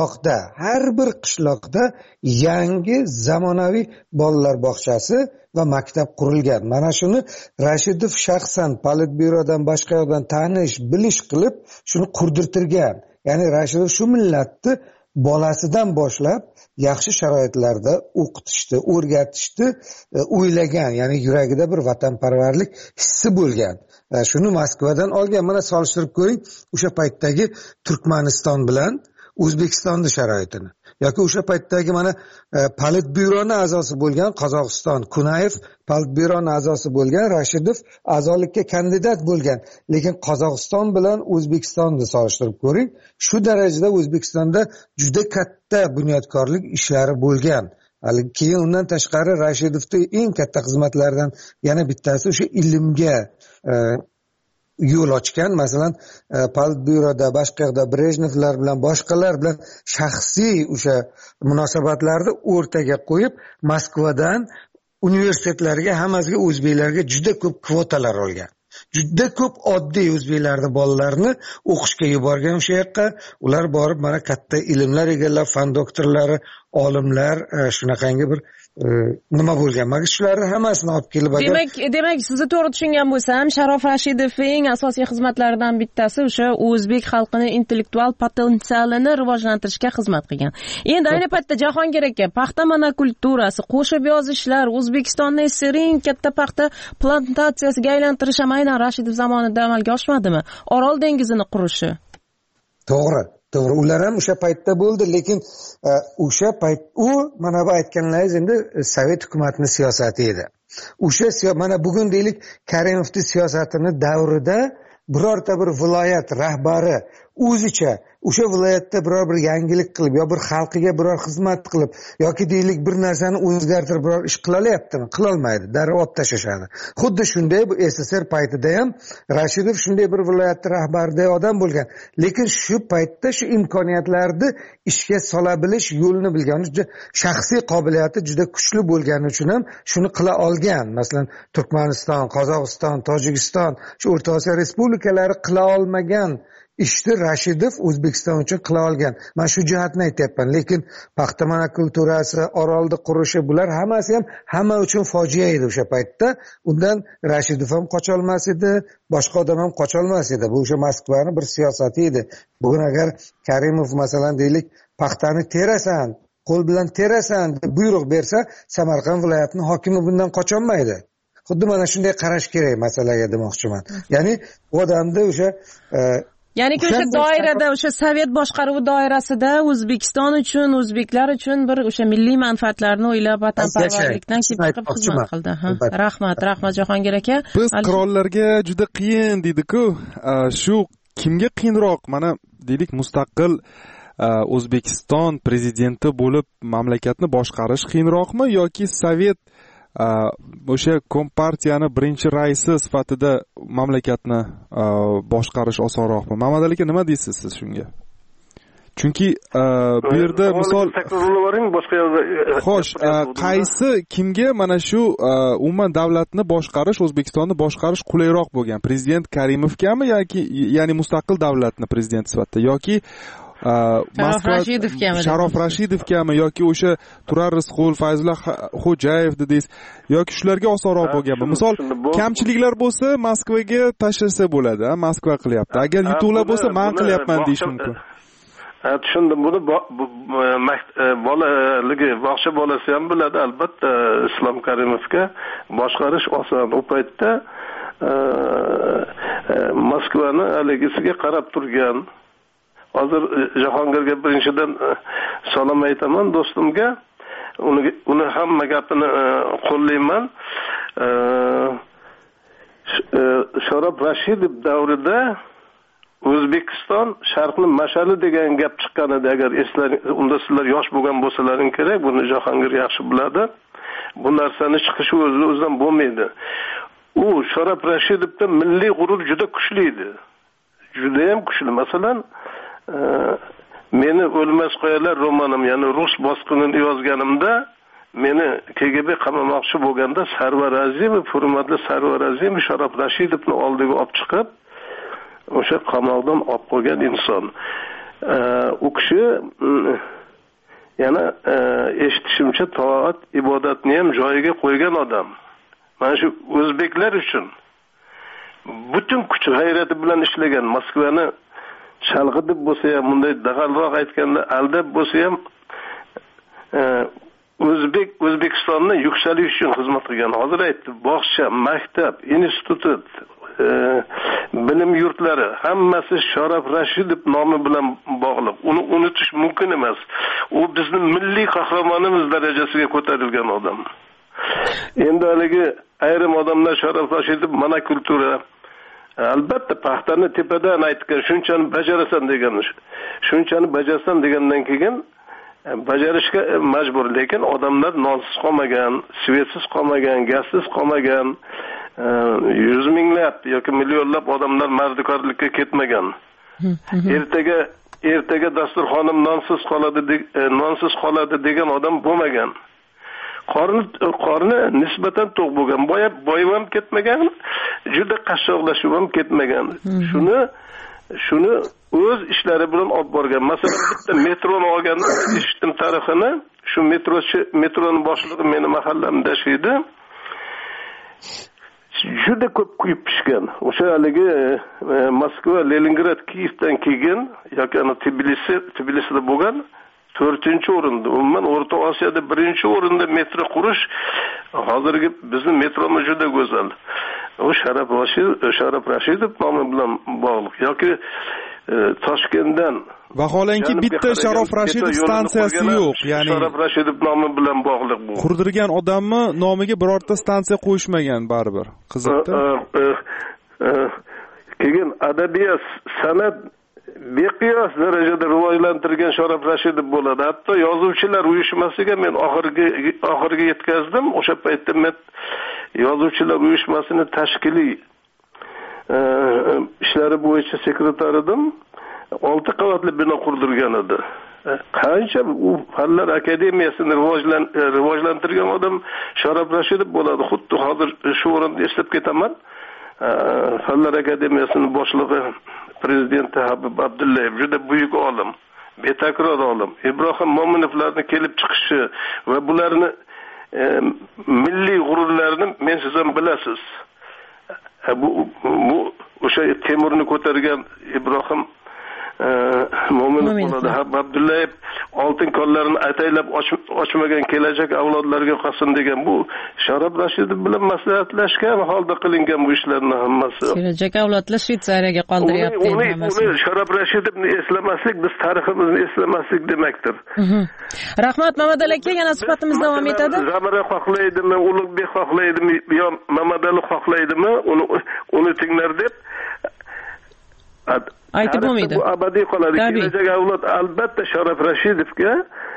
qishloqda yangi zamonaviy bolalar bog'chasi va maktab qurilgan. Mana shuni Rashidov shaxsan Politbyurodan boshqa yoqdan tanish, bilish qilib shuni qurdirtirgan. Ya'ni Rashidov shu millatni bolasidan boshlab yaxshi sharoitlarda o'qitishdi, o'rgatishdi, o'ylagan, ya'ni yuragida bir vatanparvarlik hissi bo'lgan. Shuni Moskvadan olgan. Mana solishtirib ko'ring, o'sha paytdagi Turkmaniston bilan O'zbekistonning sharoitini yoki o'sha paytdagi mana Politbyuroni a'zosi bo'lgan Qozog'iston, Kunayev Politbyuroni a'zosi bo'lgan, Rashidov a'zolikka kandidat bo'lgan. Lekin Qozog'iston bilan O'zbekistonni solishtirib ko'ring, shu darajada O'zbekistonda juda katta bunyodkorlik ishlari bo'lgan. Keyin undan tashqari Rashidovning eng katta xizmatlaridan yana bittasi o'sha ilmga yo'l ochgan. Masalan, Politbyuroda, boshqa yoqda Brejnevlar bilan, boshqalar bilan shaxsiy o'sha munosabatlarni o'rtaga qo'yib, Moskvadan universitetlarga, hammasiga o'zbeklarga juda ko'p kvotalar olgan. Juda ko'p oddiy o'zbeklarning bolalarini o'qishga yuborgan o'sha yoqqa. Ular borib mana katta ilmlar egallab, fan doktorlari, olimlar, shunaqangi bir nima bo'lgan. Mana shularni hammasini olib kelib, demak sizni to'g'ri tushungan bo'lsam, Sharof Rashidovning asosiy xizmatlaridan bittasi o'sha o'zbek xalqini intellektual potensialini rivojlantirishga xizmat qilgan. Endi ayni paytda Jahongir aka, paxta monokulturasi, qo'shib yozishlar, O'zbekistonni eng katta paxta plantatsiyasiga aylantirish ham aynan Rashidov zamonida amalga oshmadimi? Orol dengizini qurishi. To'g'ri, ular ham o'sha paytda bo'ldi, lekin o'sha payt u mana bu aytganlaringiz endi Sovet hukumatining siyosati edi. O'sha mana bugun deylik Karimovning siyosatini davrida birorta bir viloyat rahbari o'zicha o'sha viloyatda biror bir yangilik qilib yo bir xalqiga biror xizmat qilib yoki deylik bir narsani o'zgartirib biror ish qila olyaptimi? Qila olmaydi, darrov olib tashlashadi. Xuddi shunday bu SSR paytida ham Rashidov shunday bir viloyat rahbariday odam bo'lgan. Lekin shu paytda shu imkoniyatlarni ishga sola bilish yo'lini bilgan, shaxsiy qobiliyati juda kuchli bo'lgani uchun ham shuni qila olgan. Masalan, Turkmaniston, Qozog'iston, Tojikiston, shu O'rta Osiyo respublikalari qila olmagan ishni Rashidov O'zbekiston uchun qila olgan. Men shu jihatni aytyapman. Lekin paxta monokulturasi, Orolni qurishi, bular hammasi ham hamma uchun fojia edi o'sha paytda. Undan Rashidov ham qocha olmas edi, boshqa odam ham qocha olmas edi. Bu o'sha Moskvaning bir siyosati edi. Bugun agar Karimov masalan deylik paxtani terasan, qo'l bilan terasan deb buyruq bersa, Samarqand viloyatining hokimi bundan qocha olmaydi. Xuddi mana shunday qarash kerak masalaga demoqchiman. Ya'ni odamda o'sha ya'ni o'sha doirada, o'sha Sovet boshqaruvi doirasida O'zbekiston uchun, o'zbeklar uchun bir o'sha milliy manfaatlarni o'ylab, vatanparvarlikdan chiqib xizmat qildi. Rahmat Jahongir aka. Biz qirollarga juda qiyin deydi-ku. Shu kimga qiyinroq? Mana deylik mustaqil O'zbekiston prezidenti bo'lib mamlakatni boshqarish qiyinroqmi yoki Sovet o'sha kompartiyani birinchi raisi sifatida mamlakatni boshqarish osonroqmi? Mamad aka, nima deysiz siz shunga? chunki bu yerda misol boshqa yerda xo'sh, qaysi kimga mana shu umuman davlatni boshqarish, O'zbekistonni boshqarish qulayroq bo'lgan? Prezident Karimovgami yoki ya'ni mustaqil davlatni prezident sifatida yoki Sharof Rashidovgami yoki o'sha Turar Rizqul, Fayzulla Xo'jayev dedingiz yoki shularga osonroq bo'lganmi? Misol kamchiliklar bo'lsa Moskvaga tashlasa bo'ladi, Moskva qilyapti. Agar yutuqlar bo'lsa men qilyapman deyish mumkin. Tushundim. Buni bolaligi, bog'cha bolasi ham biladi, albatta. Islom Karimovga boshqarish oson. U paytda Moskvani haligisiga qarab turgan. Hozir Jahongirga birinchidan salom aytaman do'stimga. Uni hamma gapini qo'llayman. Sharof Rashidov davrida O'zbekiston sharqni mashali degan gap chiqqan edi. Agar unda sizlar yosh bo'lgan bo'lsalaring kerak, buni Jahongir yaxshi biladi. Bu narsani chiqishi o'zidan bo'lmaydi. U Sharof Rashidovda milliy g'urur juda kuchli edi. Juda ham kuchli. Masalan, meni O'lmas qo'yalar romanim, ya'ni rus bosqinini yozganimda meni KGB qamamoqchi bo'lganda Sarvar Azimov, hurmatli Sarvar Azimov Sharof Rashidovni oldiga olib chiqib, o'sha qamoqdan olib qo'ygan inson. U kishi yana eshitishimcha toat, ibodatni ham joyiga qo'ygan odam. Mana shu o'zbeklar uchun butun kuch g'ayrati bilan ishlagan. Moskvani chalg'itib bo'lsa ham, bunday dag'alroq aytganda aldab bo'lsa ham O'zbekistonni yuksalish uchun xizmat qilgan. Hozir aytdi, bog'cha, maktab, institut, bilim yurtlari hammasi Sharof Rashidov nomi bilan bog'liq. Uni unutish mumkin emas. U bizning milliy qahramonimiz darajasiga ko'tarilgan odam. Endi haligi ayrim odamlar Sharof Rashidov monokultura, albatta paxtani tepadan aytgan, shunchani bajarasan degan. Shunchani bajarsan degandan keyin bajarishga majbur, lekin odamlar nonsiz qolmagan, svetsiz qolmagan, gazsiz qolmagan. 100 minglab yoki millionlab odamlar mardikorlikka ketmagan. Ertaga dasturxonim nonsiz qoladi degan odam bo'lmagan. Qorni nisbatan to'q bo'lgan, boyib ham ketmagan, juda qashshoqlashib ham ketmagan. Shuni o'z ishlari bilan olib borgan. Masalan, bitta metroni olganda eshitdim tarixini. Shu metroning boshlig'i meni mahallamda yashaydi. Juda ko'p kuyib pishgan. O'sha haligi Moskva, Leningrad, Kiyevdan keyin yoki Tbilisida bo'lgan 4-o'rinda. Umuman O'rta Osiyoda 1-o'rinda metro qurish hozirgi bizning metromiz juda go'zal. U Sharof Rashidov nomi bilan bog'liq. Yoki Toshkentdan vaholanki bitta Sharof Rashidov stansiyasi yo'q, ya'ni Sharof Rashidov nomi bilan bog'liq bu. Qurdirgan odamni nomiga birorta stansiya qo'yishmagan baribir. Qiziqda. Keyin adabiyot, san'at beqiyos darajada rivojlantirgan Sharof Rashidov bo'ladi. Hatto yozuvchilar uyushmasiga men oxirgi yetkazdim. O'sha paytda men yozuvchilar uyushmasini tashkiliy ishlari bo'yicha sekretar edim. 6 qavatli bino qurdirgan edi. Qancha u Fanlar akademiyasini rivojlantirgan odam Sharof Rashidov bo'ladi. Xuddi hozir shu o'rinda eslab ketaman. Fanlar akademiyasining boshlig'i prezidenti Habib Abdullayev juda buyuk olim, betakror olim. Ibrohim Mo'minovlarning kelib chiqishi va bularni milliy g'ururlarini men siz ham bilasiz. Bu o'sha Temurni ko'targan Ibrohim Mo'minov bo'ladi. Abdullayev oltin qo'llarini ataylab ochmagan kelajak avlodlarga qolsin degan. Bu Sharof Rashidov bilan maslahatlashgan holda qilingan bu ishlarning hammasi. Kelajak avlodlar Shvetsariyaga qoldiryapti hammasi. Uni Sharof Rashidovni eslamaslik biz tariximizni eslamaslik demakdir. Rahmat Mamadali aka, yana suhbatimiz davom etadi. Zamira xohlaydimi, Ulug'bek xohlaydimi yo Mamadali xohlaydimi uni tinglar deb aytib bo'lmaydi. Bu abadiy qoladi. Kelajak avlod albatta Sharof Rashidovga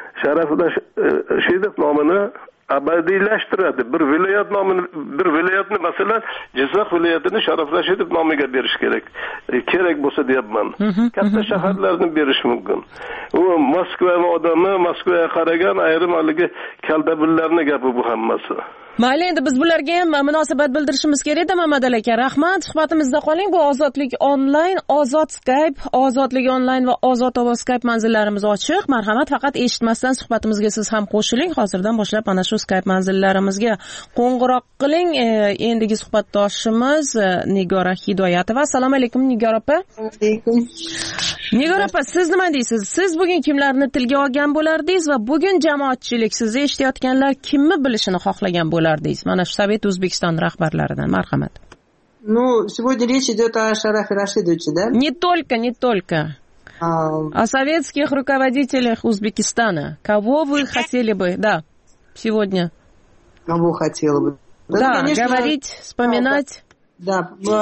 nomini abadiylashtiradi. Bir viloyatni masalan Jizzax viloyatini Sharof Rashidov nomiga berish kerak bo'lsa deyapman. Katta shaharlarni berish mumkin. U Moskvani odami, Moskvaga qaragan ayrim haligi kaldabullarning gapi bu hammasi. Mayli, endi biz bularga ham munosabat bildirishimiz kerak-da, Mamad aka. Rahmat, suhbatimizda qoling. Bu Ozodlik onlayn, Ozod Skype, Ozodlik onlayn va Ozod ovoz Skype manzillarimiz ochiq. Marhamat, faqat eshitmasdan suhbatimizga siz ham qo'shiling. Hozirdan boshlab mana shu Skype manzillarimizga qo'ng'iroq qiling. Endigi suhbatdoshimiz Nigora Hidoyatova. Assalomu alaykum, Nigora opa. Alaykum. Nigora opa, siz nima deysiz? Siz bugun kimlarni tilga olgan bo'lardingiz va bugun jamoatchilik, sizni eshitayotganlar kimni bilishini xohlagan bo'lardingiz? Mana shu Sovet O'zbekiston rahbarlaridan, marhamat. Ну, сегодня речь идет о Шарафе Рашидовиче, да? Не только. О советских руководителях Узбекистана. Кого вы хотели бы, да, сегодня? Кого хотела бы? Да, конечно, говорить, вспоминать. Да,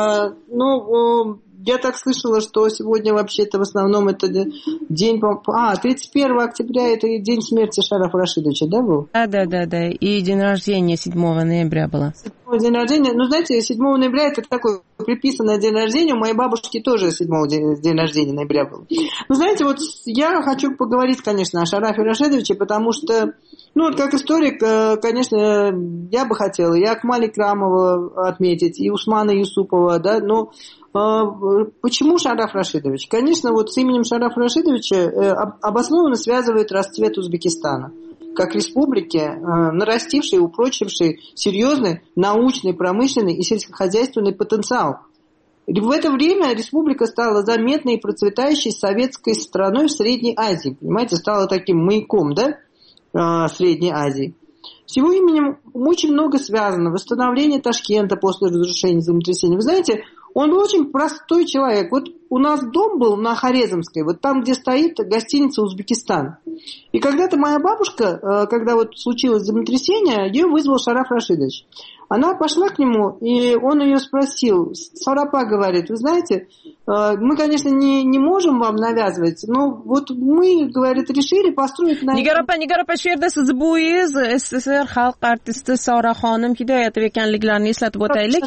ну, я так слышала, что сегодня вообще-то в основном это день... 31 октября это день смерти Шарафа Рашидовича, да, был? Да. И день рождения 7 ноября было. День рождения, ну, знаете, 7 ноября это такой приписанный день рождения. У моей бабушки тоже 7 день рождения ноября был. Ну, знаете, вот я хочу поговорить, конечно, о Шарафе Рашидовиче, потому что, ну, вот как историк, конечно, я бы хотела и Акмали Крамова отметить, и Усмана Юсупова, да, но почему Шараф Рашидович? Конечно, вот с именем Шарафа Рашидовича обоснованно связывает расцвет Узбекистана как республики, нарастившей и упрочившей серьезный научный, промышленный и сельскохозяйственный потенциал. И в это время республика стала заметной и процветающей советской страной в Средней Азии. Понимаете, стала таким маяком, да, Средней Азии. С его именем очень много связано. Восстановление Ташкента после разрушения землетрясения. Вы знаете, он был очень простой человек. Вот у нас дом был на Хорезмской, вот там, где стоит гостиница «Узбекистан». И когда-то моя бабушка, когда вот случилось землетрясение, ее вызвал Шараф Рашидович. Она пошла к нему, и он ее спросил. Сарапа говорит, вы знаете, мы, конечно, не можем вам навязывать, но вот мы, говорит, решили построить на... Nigora opa, shu yerda siz bo'yingiz SSSR xalq artisti Sora xonim Hidoyatova ekanliklarini eslatib o'taylik.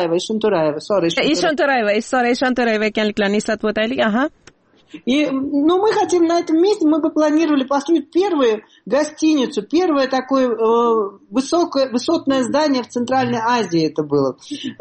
Ishonto'rayeva ekanliklarini eslatib o'taylik. Aha. И, ну, мы хотим на этом месте, мы бы планировали построить первую гостиницу, первое такое высотное здание в Центральной Азии это было,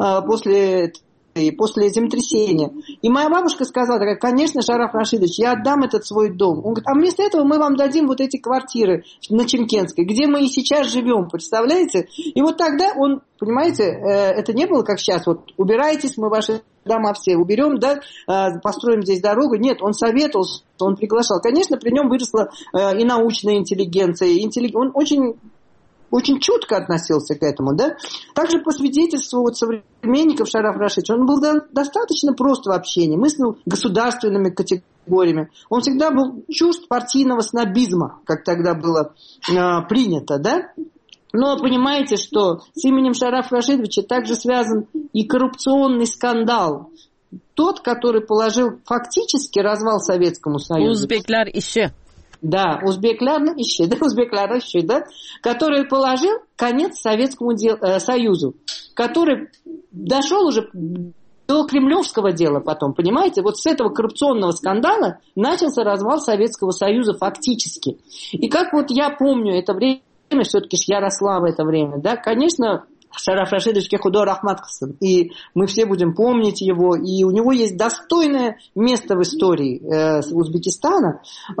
после землетрясения. И моя бабушка сказала, конечно, Шараф Рашидович, я отдам этот свой дом. Он говорит, а вместо этого мы вам дадим вот эти квартиры на Чемкенской, где мы и сейчас живем, представляете? И вот тогда он, понимаете, это не было как сейчас, вот убирайтесь, мы ваши дома все уберем, да, построим здесь дорогу. Нет, он советовал, он приглашал. Конечно, при нем выросла и научная интеллигенция, он очень чутко относился к этому, да. Также по свидетельству вот современников Шарафа Рашидовича, он был достаточно прост в общении, мыслил государственными категориями. Он всегда был чужд партийного снобизма, как тогда было принято, да. Но понимаете, что с именем Шарафа Рашидовича также связан и коррупционный скандал. Тот, который положил фактически развал Советскому Союзу. Узбеклар еще. Да, узбеклар еще, да, который положил конец Советскому Союзу, который дошел уже до кремлевского дела потом, понимаете? Вот с этого коррупционного скандала начался развал Советского Союза фактически. И как вот я помню это время, все-таки я росла в это время, да, конечно, Шараф Рашидович Кехудо Рахматовсон, и мы все будем помнить его, и у него есть достойное место в истории Узбекистана,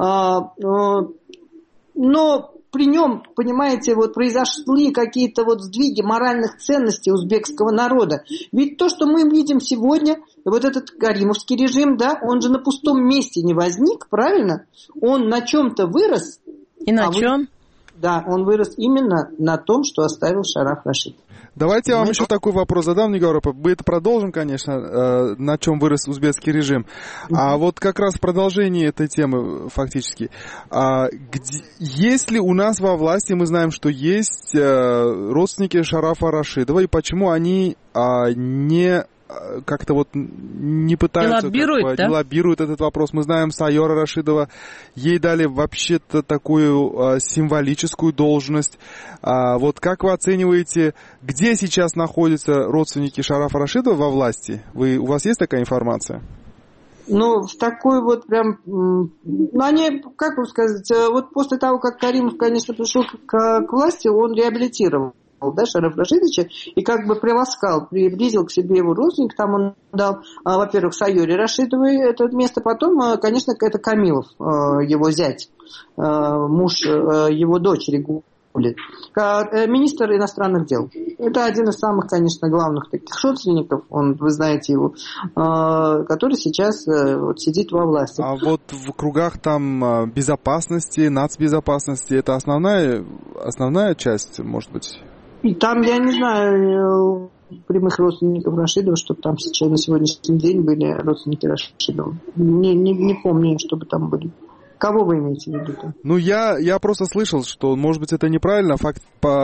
но при нем, понимаете, вот произошли какие-то вот сдвиги моральных ценностей узбекского народа. Ведь то, что мы видим сегодня, вот этот каримовский режим, да, он же на пустом месте не возник, правильно? Он на чем-то вырос. И на чем? Да, он вырос именно на том, что оставил Шараф Рашид. Давайте я вам еще такой вопрос задам, Нигора. Мы это продолжим, конечно, на чем вырос узбекский режим. А вот как раз в продолжении этой темы фактически. Есть ли у нас во власти, мы знаем, что есть родственники Шарафа Рашидова, и почему они не как-то вот не пытаются... Лоббируют этот вопрос. Мы знаем, Сайора Рашидова, ей дали вообще-то такую символическую должность. Вот как вы оцениваете, где сейчас находятся родственники Шарафа Рашидова во власти? У вас есть такая информация? Ну, в такой вот прям... Ну, они, как вам сказать, вот после того, как Каримов, конечно, пришел к власти, он реабилитировал, да, Шарафа Рашидовича, и как бы приласкал, приблизил к себе его родственник, там он дал, во-первых, Сайоре Рашидовой это место, потом, конечно, это Камилов, его зять, муж его дочери Гули, министр иностранных дел. Это один из самых, конечно, главных таких родственников, вы знаете его, который сейчас вот сидит во власти. А вот в кругах там безопасности, нацбезопасности, это основная часть, может быть? И там, я не знаю, прямых родственников Рашидова, чтобы там сейчас на сегодняшний день были родственники Рашидова. Не помню, чтобы там были. Кого вы имеете в виду? Ну, я просто слышал, что, может быть, это неправильно. Факт,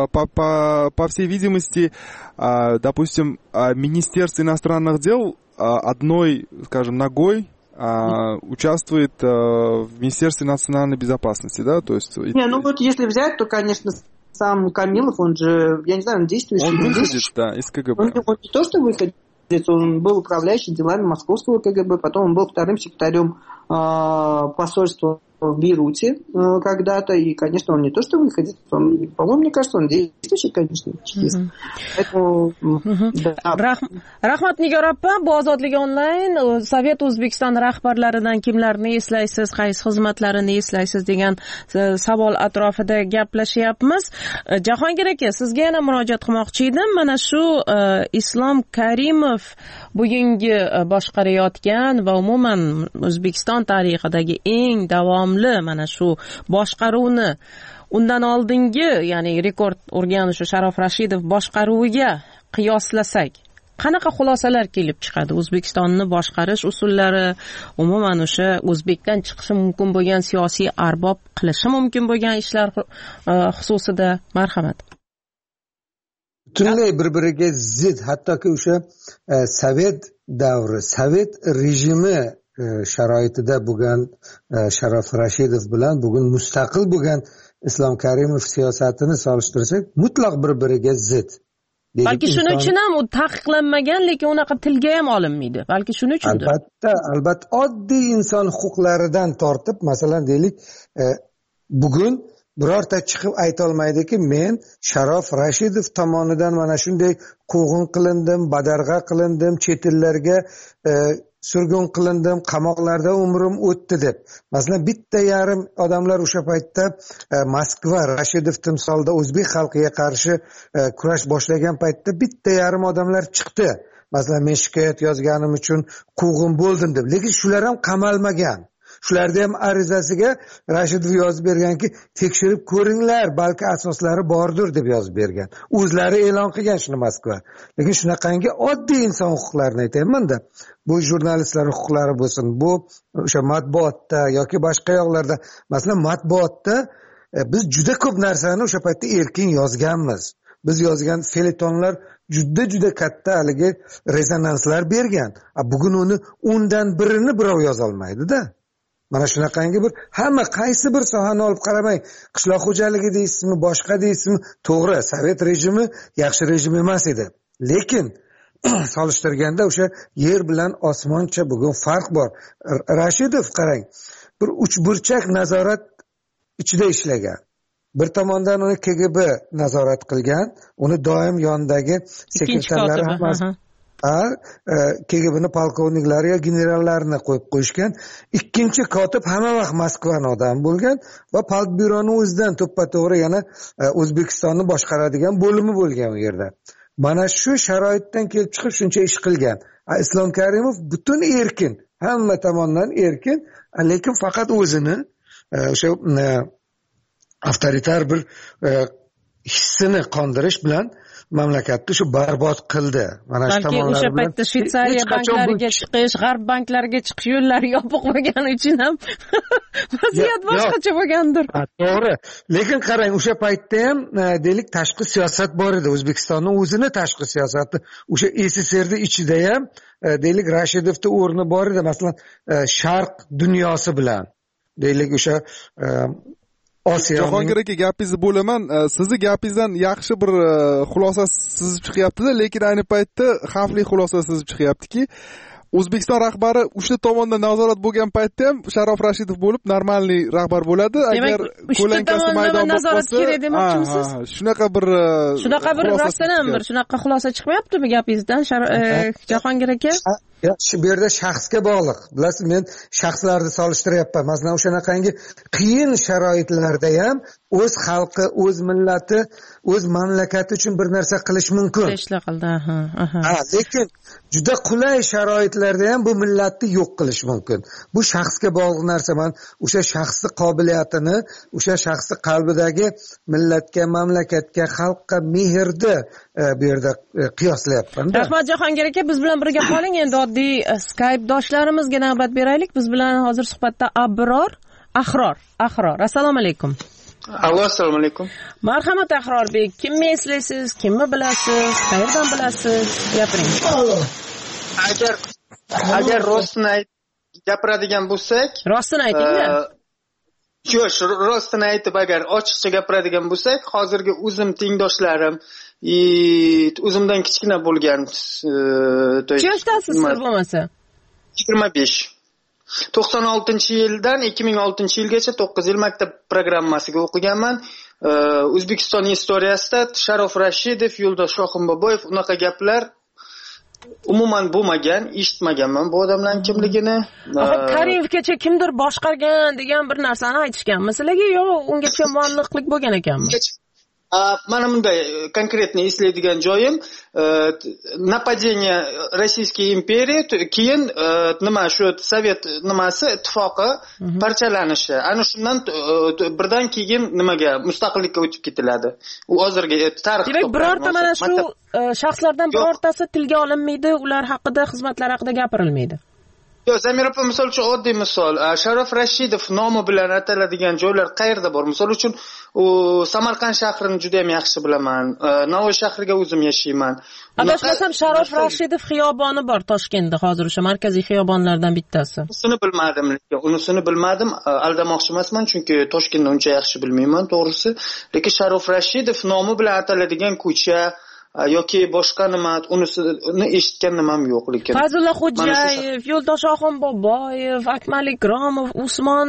по всей видимости, допустим, Министерство иностранных дел одной, скажем, ногой участвует в Министерстве национальной безопасности, да? То есть... ну вот если взять, то, конечно, сам Камилов, он же, я не знаю, он действующий. Он выходит, да, из КГБ. Он не то, что выходит, он был управляющим делами московского КГБ, потом он был вторым секретарем посольства в Бейруте когда-то, и, конечно, он не то, что выходит, он, по-моему, мне кажется, он действующий, конечно, чекист. Поэтому, да. Rahmat Nigor opa, bu ozodlik onlayn Sovet O'zbekiston rahbarlaridan kimlarni eslaysiz, qaysi xizmatlarini eslaysiz degan savol atrofida gaplashyapmiz. Jahongir aka, sizga yana murojaat qilmoqchi edim. Mana shu Islom Karimov bugungi boshqarayotgan va umuman O'zbekiston tarixidagi eng davomli mana shu boshqaruvni undan oldingi, ya'ni rekord urgan shu Sharof Rashidov boshqaruviga qiyoslasak, qanaqa xulosalar kelib chiqadi? O'zbekistonni boshqarish usullari, umuman o'sha o'zbekdan chiqishi mumkin bo'lgan siyosiy arbob qilishi mumkin bo'lgan ishlar xususida. Marhamat. Butunlay bir-biriga zid, hattoki o'sha sovet davri, sovet rejimi sharoitida bo'lgan Sharof Rashidov bilan bugun mustaqil bo'lgan Islom Karimov siyosatini solishtirsak, mutlaq bir-biriga zid. Balki shuning uchun ham u taqiqlanmagan, lekin unaqa tilga ham olinmaydi. Balki shuning uchundir. Albatta, oddiy inson huquqlaridan tortib, masalan deylik, bugun birorta chiqib aytolmaydiki, men Sharof Rashidov tomonidan mana shunday quvg'in qilindim, badarg'a qilindim, chet ellarga surgun qilindim, qamoqlarda umrim o'tdi deb. Masalan, bitta yarim odamlar o'sha paytda Moskva Rashidov timsolida o'zbek xalqiga qarshi kurash boshlagan paytda bitta yarim odamlar chiqdi. Masalan, men shikoyat yozganim uchun quvg'in bo'ldim deb. Lekin shular ham qamalmagan. Shularda ham arizasiga Rashidov yozib berganki, tekshirib ko'ringlar, balki asoslari bordir deb yozib bergan. O'zlari e'lon qilgan shuni Moskva. Lekin shunaqangi oddiy inson huquqlarini aytayman-da. Bu jurnalistlar huquqlari bo'lsin, bu o'sha matbuotda yoki boshqa yoqlarda, masalan, matbuotda biz juda ko'p narsani o'sha paytda erkin yozganmiz. Biz yozgan feletonlar juda katta haligi rezonanslar bergan. Bugun uni 10dan birini birov yoza olmaydi-da. Mana shunaqangi bir hamma qaysi bir sohani olib qaramang, qishloq xo'jaligi deysizmi, boshqa deysizmi, to'g'ri, sovet rejimi yaxshi rejim emas edi. Lekin solishtirganda o'sha yer bilan osmoncha bugun farq bor. Rashidov qarang, bir uchburchak nazorat ichida ishlagan. Bir tomondan uni KGB nazorat qilgan, uni doim yonidagi sekretarlari hammasi KGBni polkovniklari yo generallarini qo'yib qo'yishgan. Ikkinchi kotib hamma vaqt Moskvaning odami bo'lgan va Politbyuroning o'zidan to'ppa-to'g'ri yana O'zbekistonni boshqaradigan bo'limi bo'lgan u yerda. Mana shu sharoitdan kelib chiqib shuncha ish qilgan. Islom Karimov butun erkin, hamma tomondan erkin, lekin faqat o'zini o'sha avtoritar bir hissini qondirish bilan mamlakatni shu barbod qildi. Mana shu tomonlar o'sha bilan paytda Shveysariya banklariga chiqish, g'arb banklariga chiqish yo'llari yopiq bo'lgani uchun ham vaziyat boshqacha bo'lgandir. To'g'ri. Lekin qarang, o'sha paytda ham deylik tashqi siyosat bor edi. O'zbekistonning o'zini tashqi siyosati, o'sha SSRning ichida ham deylik Rashidovning o'rni bor edi. Masalan, Sharq dunyosi bilan deylik o'sha Osiyo. Jahongir aka, gapingizni bo'laman. Sizni gapingizdan yaxshi bir xulosa sizib chiqyapti-da, lekin ayni paytda xavfli xulosa sizib chiqyaptiki, O'zbekiston rahbari uchta tomondan nazorat bo'lgan paytda ham Sharof Rashidov bo'lib, normalniy rahbar bo'ladi. Agar qo'lankasi maydon nazorat kerak demoqchimisiz? Shunaqa bir rostdan ham bir shunaqa xulosa chiqmayaptimi gapingizdan, Jahongir aka? Shu yerda shaxsga bog'liq. Bilasiz, men shaxslarni solishtiryapman. Masalan, o'shanaqangi qiyin sharoitlarda ham o'z xalqi, o'z millati, o'z mamlakati uchun bir narsa qilish mumkin. Lekin juda qulay sharoitlarda ham bu millatni yo'q qilish mumkin. Bu shaxsga bog'liq narsa. Men o'sha shaxsni qobiliyatini, o'sha shaxsni qalbidagi millatga, mamlakatga, xalqqa mehrni bu yerda qiyoslayapman. Rahmat Jahongir aka, biz bilan birga qoling. Endi oddiy Skype doshlarimizga navbat beraylik. Biz bilan hozir suhbatda Ahror. Assalomu alaykum. Allo, assalomu alaykum. Marhamat Ahrorbek, kimni eslaysiz, kimni bilasiz, qayerdan bilasiz? Gapiring. Agar rostini gapiradigan bo'lsak, rostini ayting-da. Yo'q, rostini aytib, agar ochiqcha gapiradigan bo'lsak, hozirgi o'zim tengdoshlarim, o'zimdan kichkina bo'lgan, Necha yoshdasiz bo'lmasa? 25. 96-yildan 2006-yilgacha 9 yil maktab programmasiga o'qiganman. O'zbekiston istoriyasida Sharof Rashidov, Yo'ldosh Shohimboboyev unaqa gaplar umuman bo'lmagan, eshitmaganman bu odamlarning kimligini. Karimovgacha kimdir boshqargan degan bir narsani aytishganmi sizlarga, yo ungacha muallaqlik bo'lgan ekanmi? Mana bunday konkretni eslaydigan joyim нападение Российской империи, keyin nima shu Sovet nimasi ittifoqi parchalanishi. Ana shundan birdan keyin nimaga mustaqillikka o'tib ketiladi. U hozirgi tarix. Demak, birorta mana shu shaxslardan birortasi tilga olinmaydi, ular haqida, xizmatlari haqida gapirilmaydi. Yo'q, Zamir opa, misol uchun oddiy misol, Sharof Rashidov nomi bilan ataladigan joylar qayerda bor? Misol uchun, u Samarqand shahrini juda ham yaxshi bilaman. Navoiy shahriga o'zim yashayman. Adashmasam, Sharof Rashidov xiyoboni bor Toshkentda, hozir o'sha markaziy xiyobonlardan bittasi. Unisini bilmadim, aldamoqchi emasman, chunki Toshkentni uncha yaxshi bilmayman, to'g'risi. Lekin Sharof Rashidov nomi bilan ataladigan ko'cha yoki boshqa nima, unisini eshitgan nimam yo'q. Lekin Fazullo Xo'jayev, Yo'ldosh Shohimboboyev, Akmal Ikromov, Usmon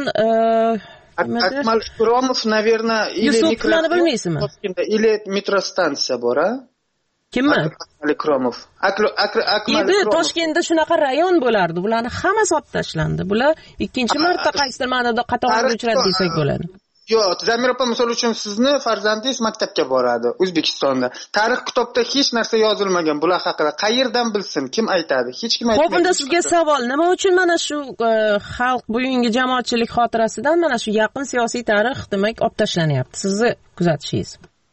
Akmal Ikromov, naverna, Yusuflarni bilmaysizmi? Или metro stansiya bor-a? Kimmi? Akmal Ikromov. Akmal Ikromov. Toshkentda shunaqa rayon bo'lardi. Bularni hammasi olib tashlandi. Bular ikkinchi marta qaysidir ma'noda qatorga uchradi desak bo'ladi. Yo'q, Zamir opa, misol uchun sizni farzandingiz maktabga boradi O'zbekistonda. Tarix kitobda hech narsa yozilmagan bular haqida. Qayerdan bilsin? Kim aytadi? Hech kim aytmaydi. Xo'p, unda sizga savol, nima uchun mana shu xalq bugungi jamoatchilik xotirasidan mana shu yaqin siyosiy tarix demak olib tashlanyapti? Sizni kuzatishingiz.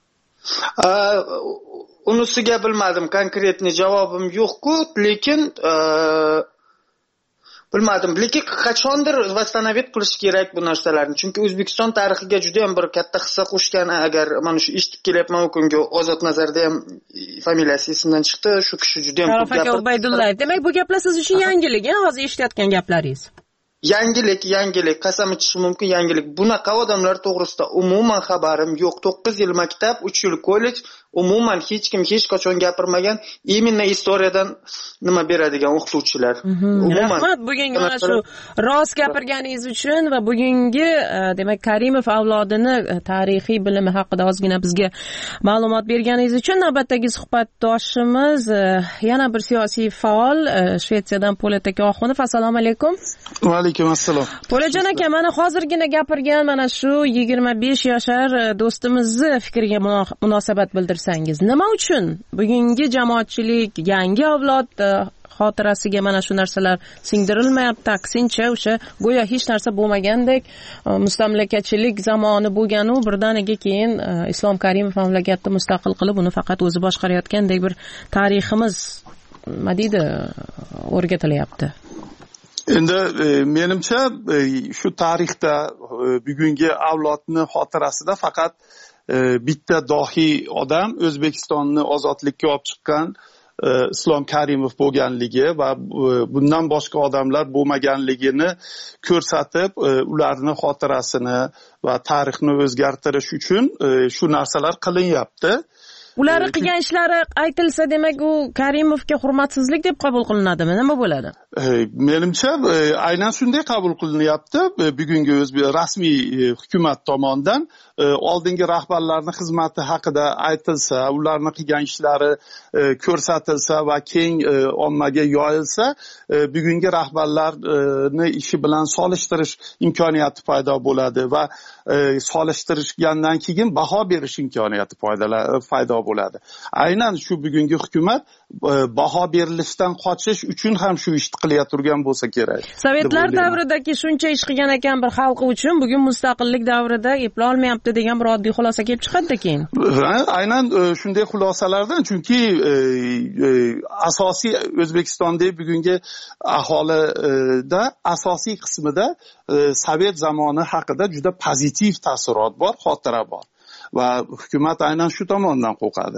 Unisiga bilmadim, konkretni javobim yo'q-ku, lekin bilmadim, lekin qachondir vastanavit qilish kerak bu narsalarni. Chunki O'zbekiston tarixiga juda ham bir katta hissa qo'shgan. Agar mana shu eshitib kelyapman, u kungi Ozod Nazarda ham familiyasi esimdan chiqdi. Shu kishi juda ham ko'p gapirdi. Ubaydullayev. Demak, bu gaplar siz uchun yangilik, hozir eshitayotgan gaplaringiz. Yangilik, qasam ichishim mumkin, yangilik. Bunaqa odamlar to'g'risida umuman xabarim yo'q. 9 yil maktab, 3 yil kollej, umuman hech kim hech qachon gapirmagan. Imенно istoriyadan nima beradigan o'qituvchilar. Rahmat, bugungi mana shu rost gapirganingiz uchun va bugungi demak Karimov avlodini tarixiy bilimi haqida ozgina bizga ma'lumot berganingiz uchun. Navbatdagi suhbatdoshimiz yana bir siyosiy faol Shvetsiyadan Po'lat aka Oxunov. Assalomu alaykum. Va alaykum assalom. Po'lajon aka, mana hozirgina gapirgan mana shu 25 yoshar do'stimizni fikriga munosabat bildirsangiz, nima uchun bugungi jamoatchilik, yangi avlod xotirasiga mana shu narsalar singdirilmayapti? Aksincha, o'sha go'yo hech narsa bo'lmagandek, mustamlakachilik zamoni bo'lganu birdaniga keyin Islom Karimov mamlakatni mustaqil qilib, uni faqat o'zi boshqarayotgandek bir tariximiz nima deydi, o'rgatilyapti. Endi menimcha shu tarixda bugungi avlodni xotirasida faqat bitta dohiy odam O'zbekistonni ozodlikka olib chiqqan Islom Karimov bo'lganligi va bundan boshqa odamlar bo'lmaganligini ko'rsatib, ularni xotirasini va tarixni o'zgartirish uchun shu narsalar qilinyapti. Ular qilgan ishlari aytilsa, demak u Karimovga hurmatsizlik deb qabul qilinadimi? Nima bo'ladi? Menimcha aynan shunday qabul qilinyapti. Bugungi rasmiy hukumat tomonidan oldingi rahbarlarning xizmati haqida aytilsa, ularning qilgan ishlari ko'rsatilsa va keng ommaga yoyilsa, bugungi rahbarlarni ishi bilan solishtirish imkoniyati paydo bo'ladi va solishtirishgandan keyin baho berish imkoniyati paydo bo'ladi. Aynan shu bugungi hukumat baho berilishdan qochish uchun ham shu ishni qilayotgan bo'lsa kerak. Sovetlar davridagi shuncha ish qilgan ekan bir xalqi uchun, bugun mustaqillik davrida eplay olmayapti degan bir oddiy xulosa kelib chiqadi keyin. Aynan shunday xulosalardan, chunki asosiy O'zbekistondagi bugungi aholida asosiy qismida Sovet zamoni haqida juda pozitiv taassurot bor, xotira bor. Va hukumat aynan shu tomondan qo'rqadi.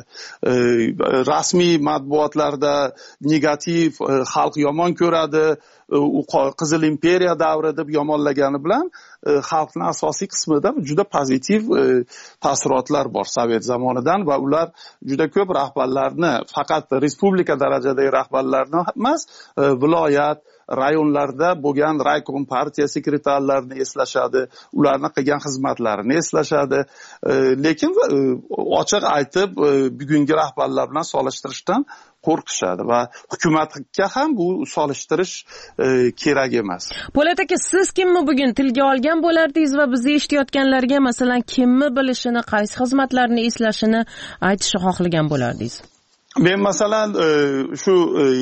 Rasmiy matbuotlarda negativ, xalq yomon ko'radi, Qizil imperiya davri deb yomonlagani bilan xalqning asosiy qismida juda pozitiv taassurotlar bor Sovet zamonidan va ular juda ko'p rahbarlarni, faqat respublika darajadagi rahbarlarni emas, viloyat rayonlarda bo'lgan raykom partiya sekretarlarini eslashadi, ularni qilgan xizmatlarini eslashadi. Lekin ochiq aytib, bugungi rahbarlar bilan solishtirishdan qo'rqishadi va hukumatga ham bu solishtirish kerak emas. Po'lat aka, siz kimni bugun tilga olgan bo'lardingiz va bizni eshitayotganlarga masalan kimni bilishini, qaysi xizmatlarni eslashini aytishni xohlagan bo'lardingiz? Men masalan shu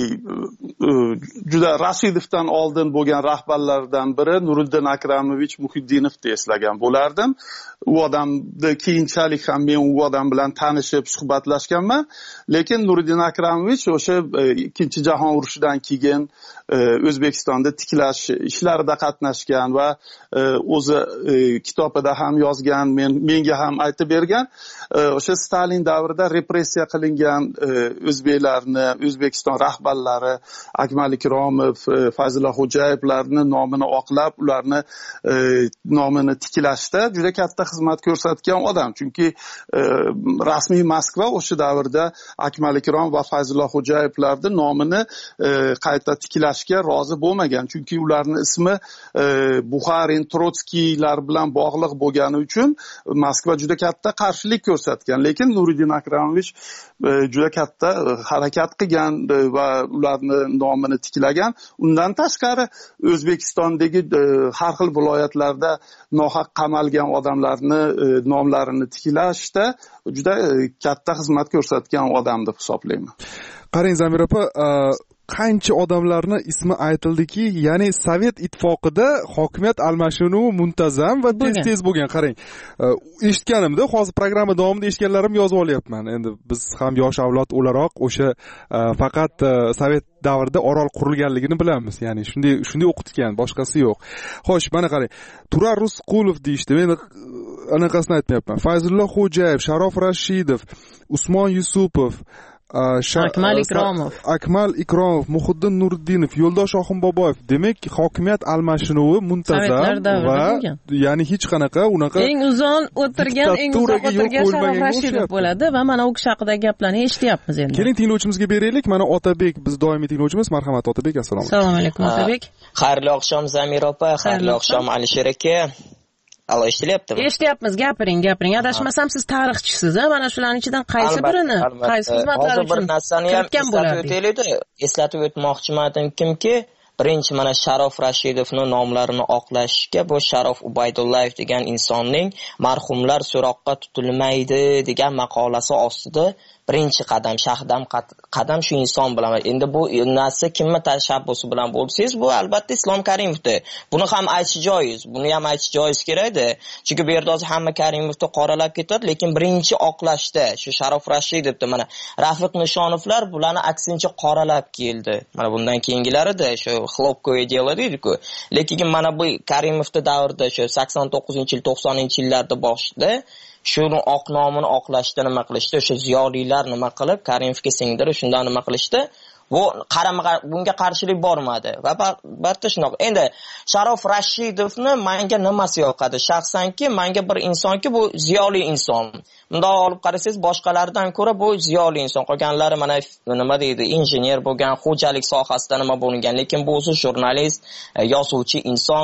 juda Rashidovdan oldin bo'lgan rahbarlardan biri Nuriddin Akramovich Muhiddinovni eslagan bo'lardim. U odamni keyinchalik ham men u odam bilan tanishib, suhbatlashganman. Lekin Nuriddin Akramovich o'sha Ikkinchi jahon urushidan keyin O'zbekistonda tiklash ishlarida qatnashgan va o'zi kitobida ham yozgan, menga ham aytib bergan. O'sha Stalin davrida repressiya qilingan o'zbeklarni, O'zbekiston rahbarlari Akmal Ikromov, Fayzullo Xo'jayevlarning nomini oqlab, ularni nomini tiklashda juda katta xizmat ko'rsatgan odam. Chunki rasmiy Moskva o'sha davrda Akmal Ikrom va Fayzullo Xo'jayevlarning nomini qayta tiklashga rozi bo'lmagan. Chunki ularning ismi Buxarin, Trotskiylar bilan bog'liq bo'lgani uchun Moskva juda katta qarshilik ko'rsatgan. Lekin Nuriddin Akramovich juda katta harakat qilgan va ularni nomini tiklagan. Undan tashqari O'zbekistondagi har xil viloyatlarda nohaq qamalgan odamlarni nomlarini tiklashda juda katta xizmat ko'rsatgan odam deb hisoblayman. Qarang Zamir opa, qancha odamlarni ismi aytildiki, ya'ni Sovet ittifoqida hokimiyat almashinuvi muntazam va tez bo'lgan. Qarang, eshitganimda, hozir programma davomida eshitganlarim yozib olyapman. Endi biz ham yosh avlod o'laroq o'sha faqat Sovet davrida orol qurilganligini bilamiz. Ya'ni shunday o'qitgan, boshqasi yo'q. Xo'sh, mana qarang. Turar Rusqulov deyishdi. Men anaqasini aytmayapman. Fayzullo Xo'jayev, Sharof Rashidov, Usmon Yusupov, Akmal Ikromov, Muhiddin Nuriddinov, Yo'ldosh Oxunboboyev. Demak, hokimiyat almashinuvi muntazam va ya'ni hech qanaqa unaqa eng uzun o'tirgan Sharof Rashidov bo'ladi va mana u kishi haqidagi gaplarni eshityapmiz endi. Keling tinglovchimizga beraylik. Mana Otabek, biz doimiy tinglovchimiz. Marhamat Otabek, assalomu alaykum. Assalomu alaykum Otabek. Xayrli oqshom Zamir opa, xayrli oqshom Alisher aka. Alo, eshitilyaptimi? Eshityapmiz, gapiring. Adashmasam siz tarixchisiz, mana shularning ichidan qaysi birini, qaysi xizmatlar uchun bir narsani ham eslatib o'taylik. Eslatib o'tmoqchimanki, birinchi mana Sharof Rashidovning nomlarini oqlashga bu Sharof Ubaydullayev degan insonning marhumlar so'roqqa tutilmaydi degan maqolasi ostida birinchi qadam, shahdam qadam shu inson bilan. Endi bu narsa kimning tashabbusi bilan bo'lsangiz, bu albatta Islom Karimovdir. Buni ham aytish joiz. Buni ham aytish joiz kerakda. Chunki bu yerda hamma Karimovni qoralab ketadi, lekin birinchi oqlashda shu Sharof Rashidovni mana Rafiq Nishonovlar bularni aksincha qoralab keldi. Mana bundan keyingilarida shu xlopkoye delo deydi-ku. Lekin mana bu Karimovning davrida shu 89-yil, 90-yillarda boshida shuni oq nomini oqlashda nima qilishdi? O'sha ziyolilar nima qilib, Karimovga singdirib, shundan nima qilishdi? Bu bunga qarshilik bormadi. Va albatta shunaqa. Endi Sharof Rashidovni menga nimasi yoqadi? Shaxsanki, menga bir insonki bu ziyoli inson. Bundoq olib qarasangiz, boshqalardan ko'ra bu ziyoli inson. Qolganlari mana nima deydi, injener bo'lgan, xo'jalik sohasida nima bo'lgan, lekin bu o'zi jurnalist, yozuvchi inson,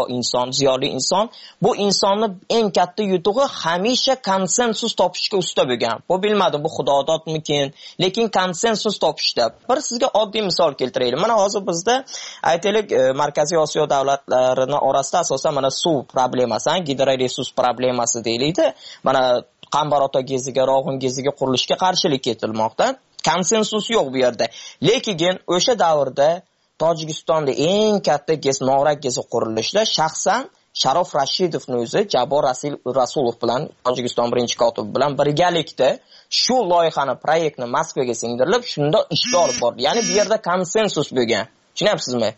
ziyoli inson. Bu insonni eng katta yutug'i hamisha konsensus topishga usta bo'lgan. Bu bilmadim, bu xudoododmikin, lekin konsensus topishda. Bir sizga oddiy misol keltiraylik. Mana hozir bizda aytaylik, Markaziy Osiyo davlatlarining orasida asosan mana suv problemasi, gidroresurs problemasi deyiladi. Mana Qambarota geziga, Rog'un geziga qurilishga qarshilik ketilmoqda. Konsensus yo'q bu yerda. Lekin o'sha davrda Tojikistonda eng katta gez, Norak gezi qurilishda shaxsan Sharof Rashidovning o'zi Jabor Rasulov bilan, Tojikiston birinchi kotibi bilan birgalikda shu loyihani, proyektni Moskvaga singdirilib, shunda ishga olib bordi. Ya'ni bu yerda konsensus bo'lgan. Tushunyapsizmi?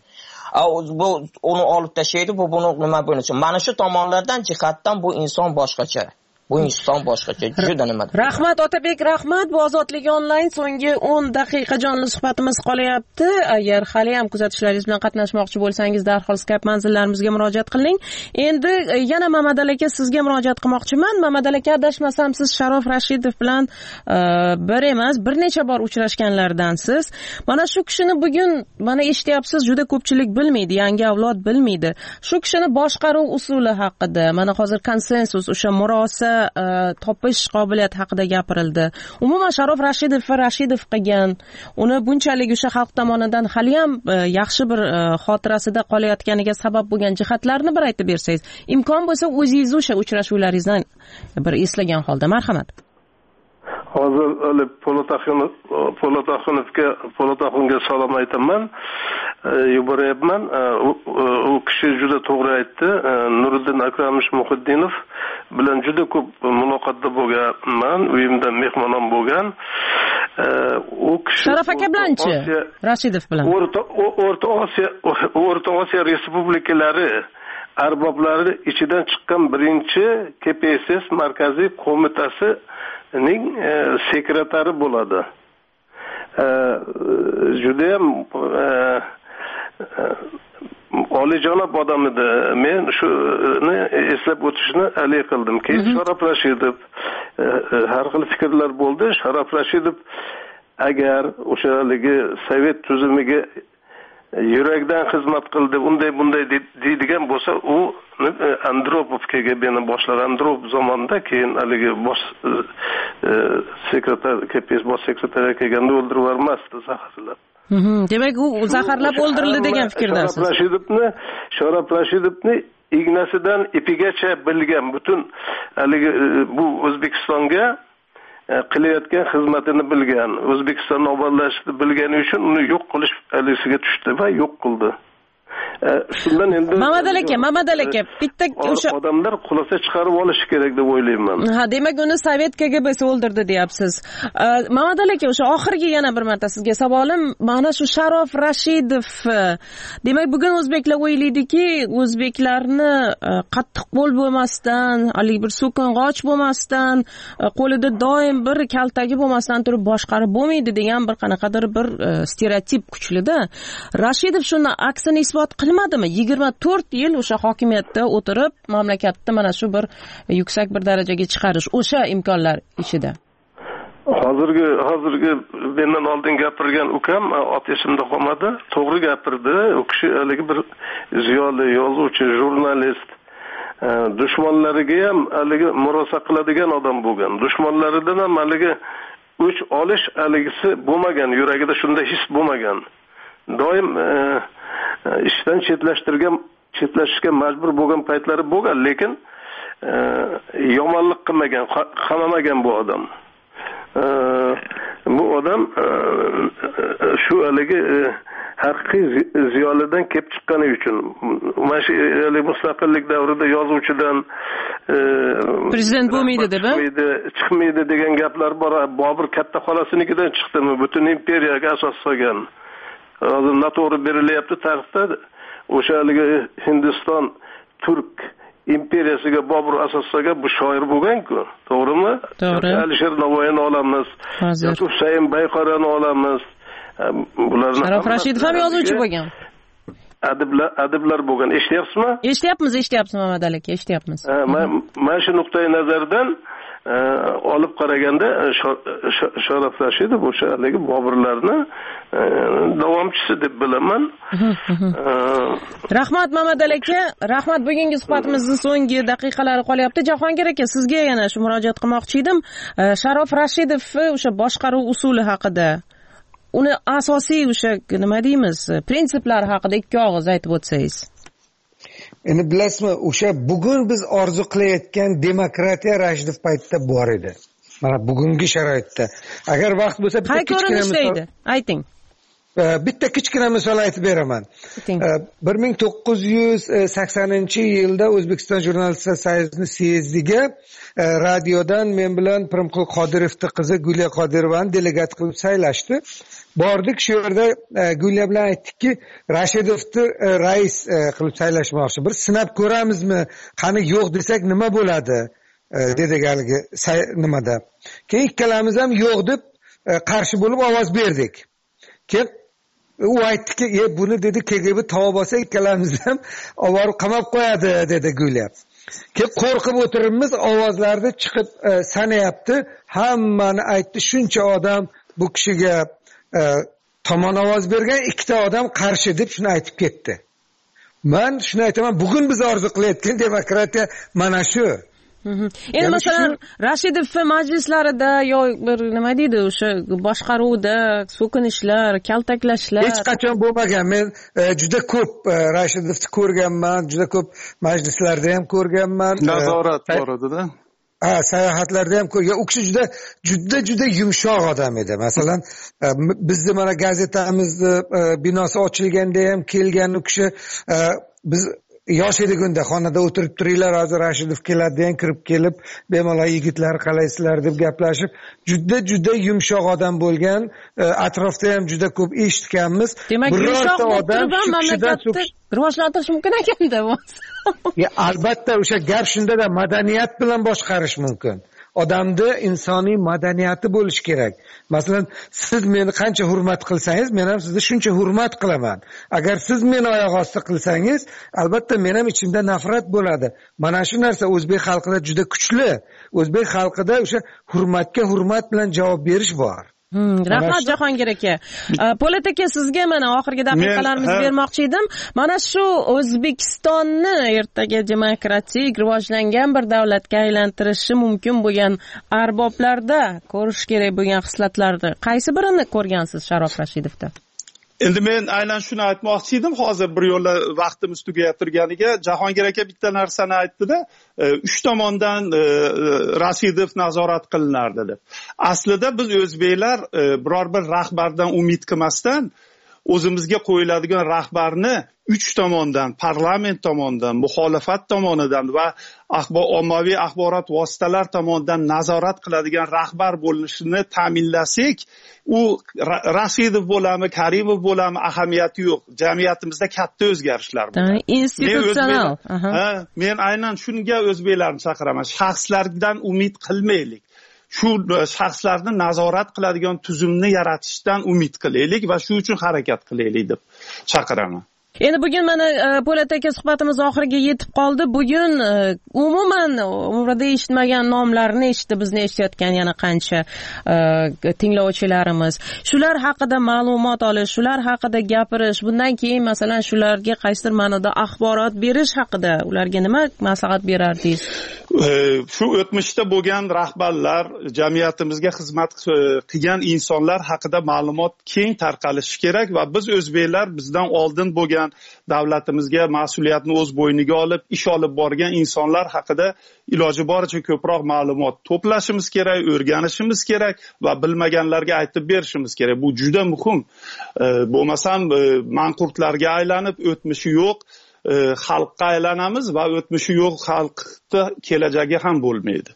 Bu uni olib tashlaydi, bu buni nima bo'lishi. Mana shu tomonlardan jihatdan bu inson boshqacha. Bu inson boshqacha, juda nima. Rahmat Otabek, rahmat. Bu Ozodlik onlayn so'nggi 10 daqiqa jonli suhbatimiz qolyapti. Agar hali ham kuzatishlaringiz bilan qatnashmoqchi bo'lsangiz, darhol Skype manzillarimizga murojaat qiling. Endi yana Mamadal aka sizga murojaat qilmoqchiman. Mamadal aka, adashmasam siz Sharof Rashidov bilan bir emas, bir necha bor uchrashganlardansiz. Mana shu kishini bugun mana eshityapsiz, juda ko'pchilik bilmaydi, yangi avlod bilmaydi. Shu kishini boshqaruv usuli haqida, mana hozir konsensus, o'sha murosa topish qobiliyati haqida gapirildi. Umuman Sharof Rashidov qilgan, uni bunchalik o'sha xalq tomonidan hali ham yaxshi bir xotirasida qolayotganiga sabab bo'lgan jihatlarni bir aytib bersangiz. Imkon bo'lsa o'zingiz o'sha uchrashuvlaringizdan bir eslagan holda, marhamat. Hozir Po'latoxonga salom aytaman, yuboryapman. U kishi juda to'g'ri aytdi. Nuriddin Akramovich Muhiddinov bilan juda ko'p muloqotda bo'lganman, uyimda mehmon ham bo'lgan. U kishi Sharof aka bilanchi? Rashidov bilan. O'rta Osiyo respublikalari arboblari ichidan chiqqan birinchi KPSS markaziy qo'mitasining sekretari bo'ladi. Judayam oliyjanob odam edi. Men shuni eslab o'tishni alik qildim. Keyin Sharof Rashidov har xil fikrlar bo'ldi. Sharof Rashidov agar o'shaligi sovet tuzumiga yurakdan xizmat qildi, bunday deydigan bo'lsa, u Andropovga meni boshlar Andropov zamonida, keyin haligi bosh sekretar, KPSS bosh sekretariga kelganda o'ldirib yubormasdi, zaharlab. Demak, u zaharlab o'ldirildi degan fikrdasiz. Sharof Rashidovni ignasidan ipigacha bilgan, butun haligi bu O'zbekistonga qilayotgan xizmatini bilgan, O'zbekistonni obodlashni bilgani uchun uni yo'q qilish alisiga tushdi va yo'q qildi. Shundan endi Mamadal aka, bitta o'sha odamlar xulosa chiqarib olishi kerak deb o'ylayman. Ha, demak uni Sovet KGBsi o'ldirdi deyapsiz. Mamadal aka, o'sha oxirgi yana bir marta sizga savolim, mana shu Sharof Rashidov, demak bugun o'zbeklar o'ylaydiki, o'zbeklarni qattiq qo'l bo'lmasdan, hali bir so'king'och bo'lmasdan, qo'lida doim bir kaltagi bo'lmasdan turib boshqarib bo'lmaydi degan bir qanaqadir bir stereotip kuchli-da. Rashidov shuni aksini isbot qilmadimi? 24 yil o'sha hokimiyatda o'tirib, mamlakatni mana shu bir yuksak bir darajaga chiqarish o'sha imkonlar ichida. Hozirgi mendan oldin gapirgan ukam, ot esimda qolmadi, to'g'ri gapirdi. U kishi haligi bir ziyoli, yozuvchi, jurnalist, dushmanlariga ham haligi murosa qiladigan odam bo'lgan. Dushmanlaridan ham haligi o'ch olish haligisi bo'lmagan, yuragida shunday his bo'lmagan. Doim ishdan chetlashishga majbur bo'lgan paytlari bo'lgan, lekin yomonlik qilmagan, qamamagan bu odam. Bu odam shu haligi haqiqiy ziyolidan kelib chiqqani uchun mana shu mustaqillik davrida yozuvchidan prezident bo'lmaydi deb chiqmaydi degan gaplar bor. Bobur katta xolasinikidan chiqdimi? Butun imperiyaga asos solgan. Hozir noto'g'ri berilyapti tarixda. O'sha haligi Hindiston turk imperiyasiga Bobur asos solgan bu shoir bo'lgan-ku, to'g'rimi? To'g'ri. Alisher Navoiyni olamiz, Husayn Bayqorani olamiz. Bularni Sharof Rashidov ham yozuvchi bo'lgan. Adiblar bo'lgan. Eshityapsizmi? Eshityapmiz Mamad aka, eshityapmiz. Mana shu nuqtai nazardan olib qaraganda Sharof Rashidov o'sha haligi Boburlarni davomchisi deb bilaman. Rahmat Mamad aka, rahmat. Bugungi suhbatimizning so'nggi daqiqalari qolyapti. Jahongir aka, sizga yana shu murojaat qilmoqchi edim. Sharof Rashidov o'sha boshqaruv usuli haqida, uni asosiy o'sha nima deymiz, prinsiplari haqida ikki og'iz aytib o'tsangiz. Endi bilasizmi, o'sha bugun biz orzu qilayotgan demokratiya Rashidov paytida bor edi. Mana bugungi sharoitda. Agar vaqt bo'lsa bitta kichkina misol ayting. Bitta kichkina misol aytib beraman. 1980-yilda O'zbekiston Jurnalistlar Soyuzining syezdiga radiodan men bilan Pirimqul Qodirovning qizi Gulya Qodirovani delegat qilib saylashdi. Bordik, shu yerda Gulya bilan aytdikki, Rashidovni rais qilib saylashmoqchi. Bir sinab ko'ramizmi? Qani yo'q desak nima bo'ladi? Dedik haligi nimada. Keyin ikkalamiz ham yo'q deb qarshi bo'lib ovoz berdik. Keyin u aytdiki, buni dedi KGB tavib olsa ikkalamiz ham oborib qamab qo'yadi dedi Gulya. Keyin qo'rqib o'tiribmiz, ovozlarni chiqib sanayapti. Hammani aytdi, shuncha odam bu kishiga tomon ovoz bergan, ikkita odam qarshi deb shuni aytib ketdi. Men shuni aytaman, bugun biz orzu qilayotgan demokratiya mana shu. Endi masalan Rashidov majlislarida yo bir nima deydi, o'sha boshqaruvda so'kinishlar, kaltaklashlar hech qachon bo'lmagan. Men juda ko'p Rashidovni ko'rganman, juda ko'p majlislarda ham ko'rganman. Nazorat bor edi-da. Sayohatlarda ham ko'rgan. U kishi juda yumshoq odam edi. Masalan, bizni mana gazetamizni binosi ochilganda ham kelgan u kishi, biz yosh edik unda, xonada o'tirib turinglar, hozir Rashidov keladi degan, kirib kelib, bemalol yigitlar qalaysizlar deb gaplashib, juda yumshoq odam bo'lgan. Atrofda ham juda ko'p eshitganmiz. Demak, yumshoq odam mamlakatni rivojlantirish mumkin ekanda. Albatta, o'sha gap shunda-da, madaniyat bilan boshqarish mumkin. Odamda insoniy madaniyati bo'lishi kerak. Masalan, siz meni qancha hurmat qilsangiz, men ham sizni shuncha hurmat qilaman. Agar siz meni oyoq osti qilsangiz, albatta men ham ichimda nafrat bo'ladi. Mana shu narsa o'zbek xalqida juda kuchli. O'zbek xalqida o'sha hurmatga hurmat bilan javob berish bor. Rahmat Jahongir aka. Po'lat aka, sizga mana oxirgi daqiqalarimizni bermoqchi edim. Mana shu O'zbekistonni ertaga demokratik, rivojlangan bir davlatga aylantirishi mumkin bo'lgan arboblarda ko'rish kerak bo'lgan xislatlarni qaysi birini ko'rgansiz Sharof Rashidovda? Endi men aynan shuni aytmoqchi edim. Hozir bir yo'la vaqtimiz tugayib turganiga Jahongir aka bitta narsani aytdi-da, 3 tomondan Rashidov nazorat qilinardi deb. Aslida biz o'zbeklar biror bir rahbardan umid qilmasdan o'zimizga qo'yiladigan rahbarni 3 tomondan, parlament tomonidan, muxolifat tomonidan va ommaviy axborot vositalari tomonidan nazorat qiladigan rahbar bo'lishini ta'minlasak, u Rashidov bo'lami, Karimov bo'lami ahamiyati yo'q. Jamiyatimizda katta o'zgarishlar bo'ladi. Institutsional. Men aynan shunga o'zbeklarni chaqiraman. Shaxslardan umid qilmaylik. Shu shaxslarni nazorat qiladigan tuzumni yaratishdan umid qilaylik va shu uchun harakat qilaylik deb chaqiraman. Endi bugun mana Po'lat aka suhbatimiz oxiriga yetib qoldi. Bugun umuman umrida eshitmagan nomlarni eshitdi, bizni eshitayotgan yana qancha tinglovchilarimiz. Shular haqida ma'lumot olish, shular haqida gapirish, bundan keyin masalan shularga qaysidir ma'noda axborot berish haqida ularga nima maslahat berardingiz? Shu o'tmishda bo'lgan rahbarlar, jamiyatimizga xizmat qilgan insonlar haqida ma'lumot keng tarqalishi kerak va biz o'zbeklar bizdan oldin bo'lgan bo'lgan, davlatimizga mas'uliyatni o'z bo'yniga olib ish olib borgan insonlar haqida iloji boricha ko'proq ma'lumot to'plashimiz kerak, o'rganishimiz kerak va bilmaganlarga aytib berishimiz kerak. Bu juda muhim. Bo'lmasam manqurtlarga aylanib, o'tmishi yo'q xalqqa aylanamiz va o'tmishi yo'q xalqda kelajagi ham bo'lmaydi.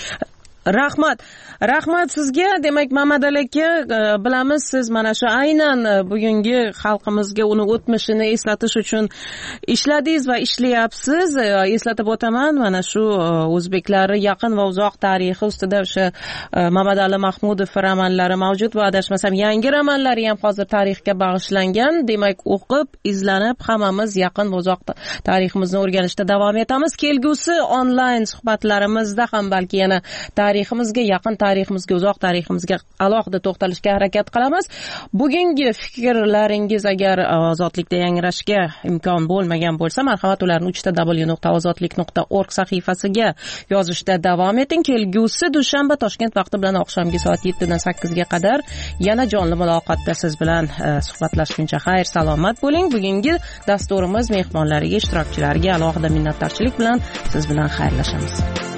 Rahmat sizga. Demak, Mamadali aka, bilamiz siz mana shu aynan bugungi xalqimizga uni o'tmishini eslatish uchun ishladingiz va ishlayapsiz. Eslatib o'taman, mana shu o'zbeklar yaqin va uzoq tarixi ustida o'sha Mamadali Mahmudov romanlari mavjud va adashmasam yangi romanlari ham hozir tarixga bag'ishlangan. Demak, o'qib, izlanib hammamiz yaqin va uzoq tariximizni o'rganishda davom etamiz. Kelgusi onlayn suhbatlarimizda ham balki yana tariximizga, yaqin tariximizga, uzoq tariximizga alohida to'xtalishga harakat qilamiz. Bugungi fikrlaringiz agar ozodlikda yangrashga imkon bo'lmagan bo'lsa, marhamat ularni www.ozodlik.org sahifasiga yozishda davom eting. Kelgusi dushanba Toshkent vaqti bilan oqshomgi soat 7 dan 8 ga qadar yana jonli muloqotda siz bilan suhbatlashguncha xayr, salomat bo'ling. Bugungi dasturimiz mehmonlariga, ishtirokchilarga alohida minnatdorchilik bilan siz bilan xayrlashamiz.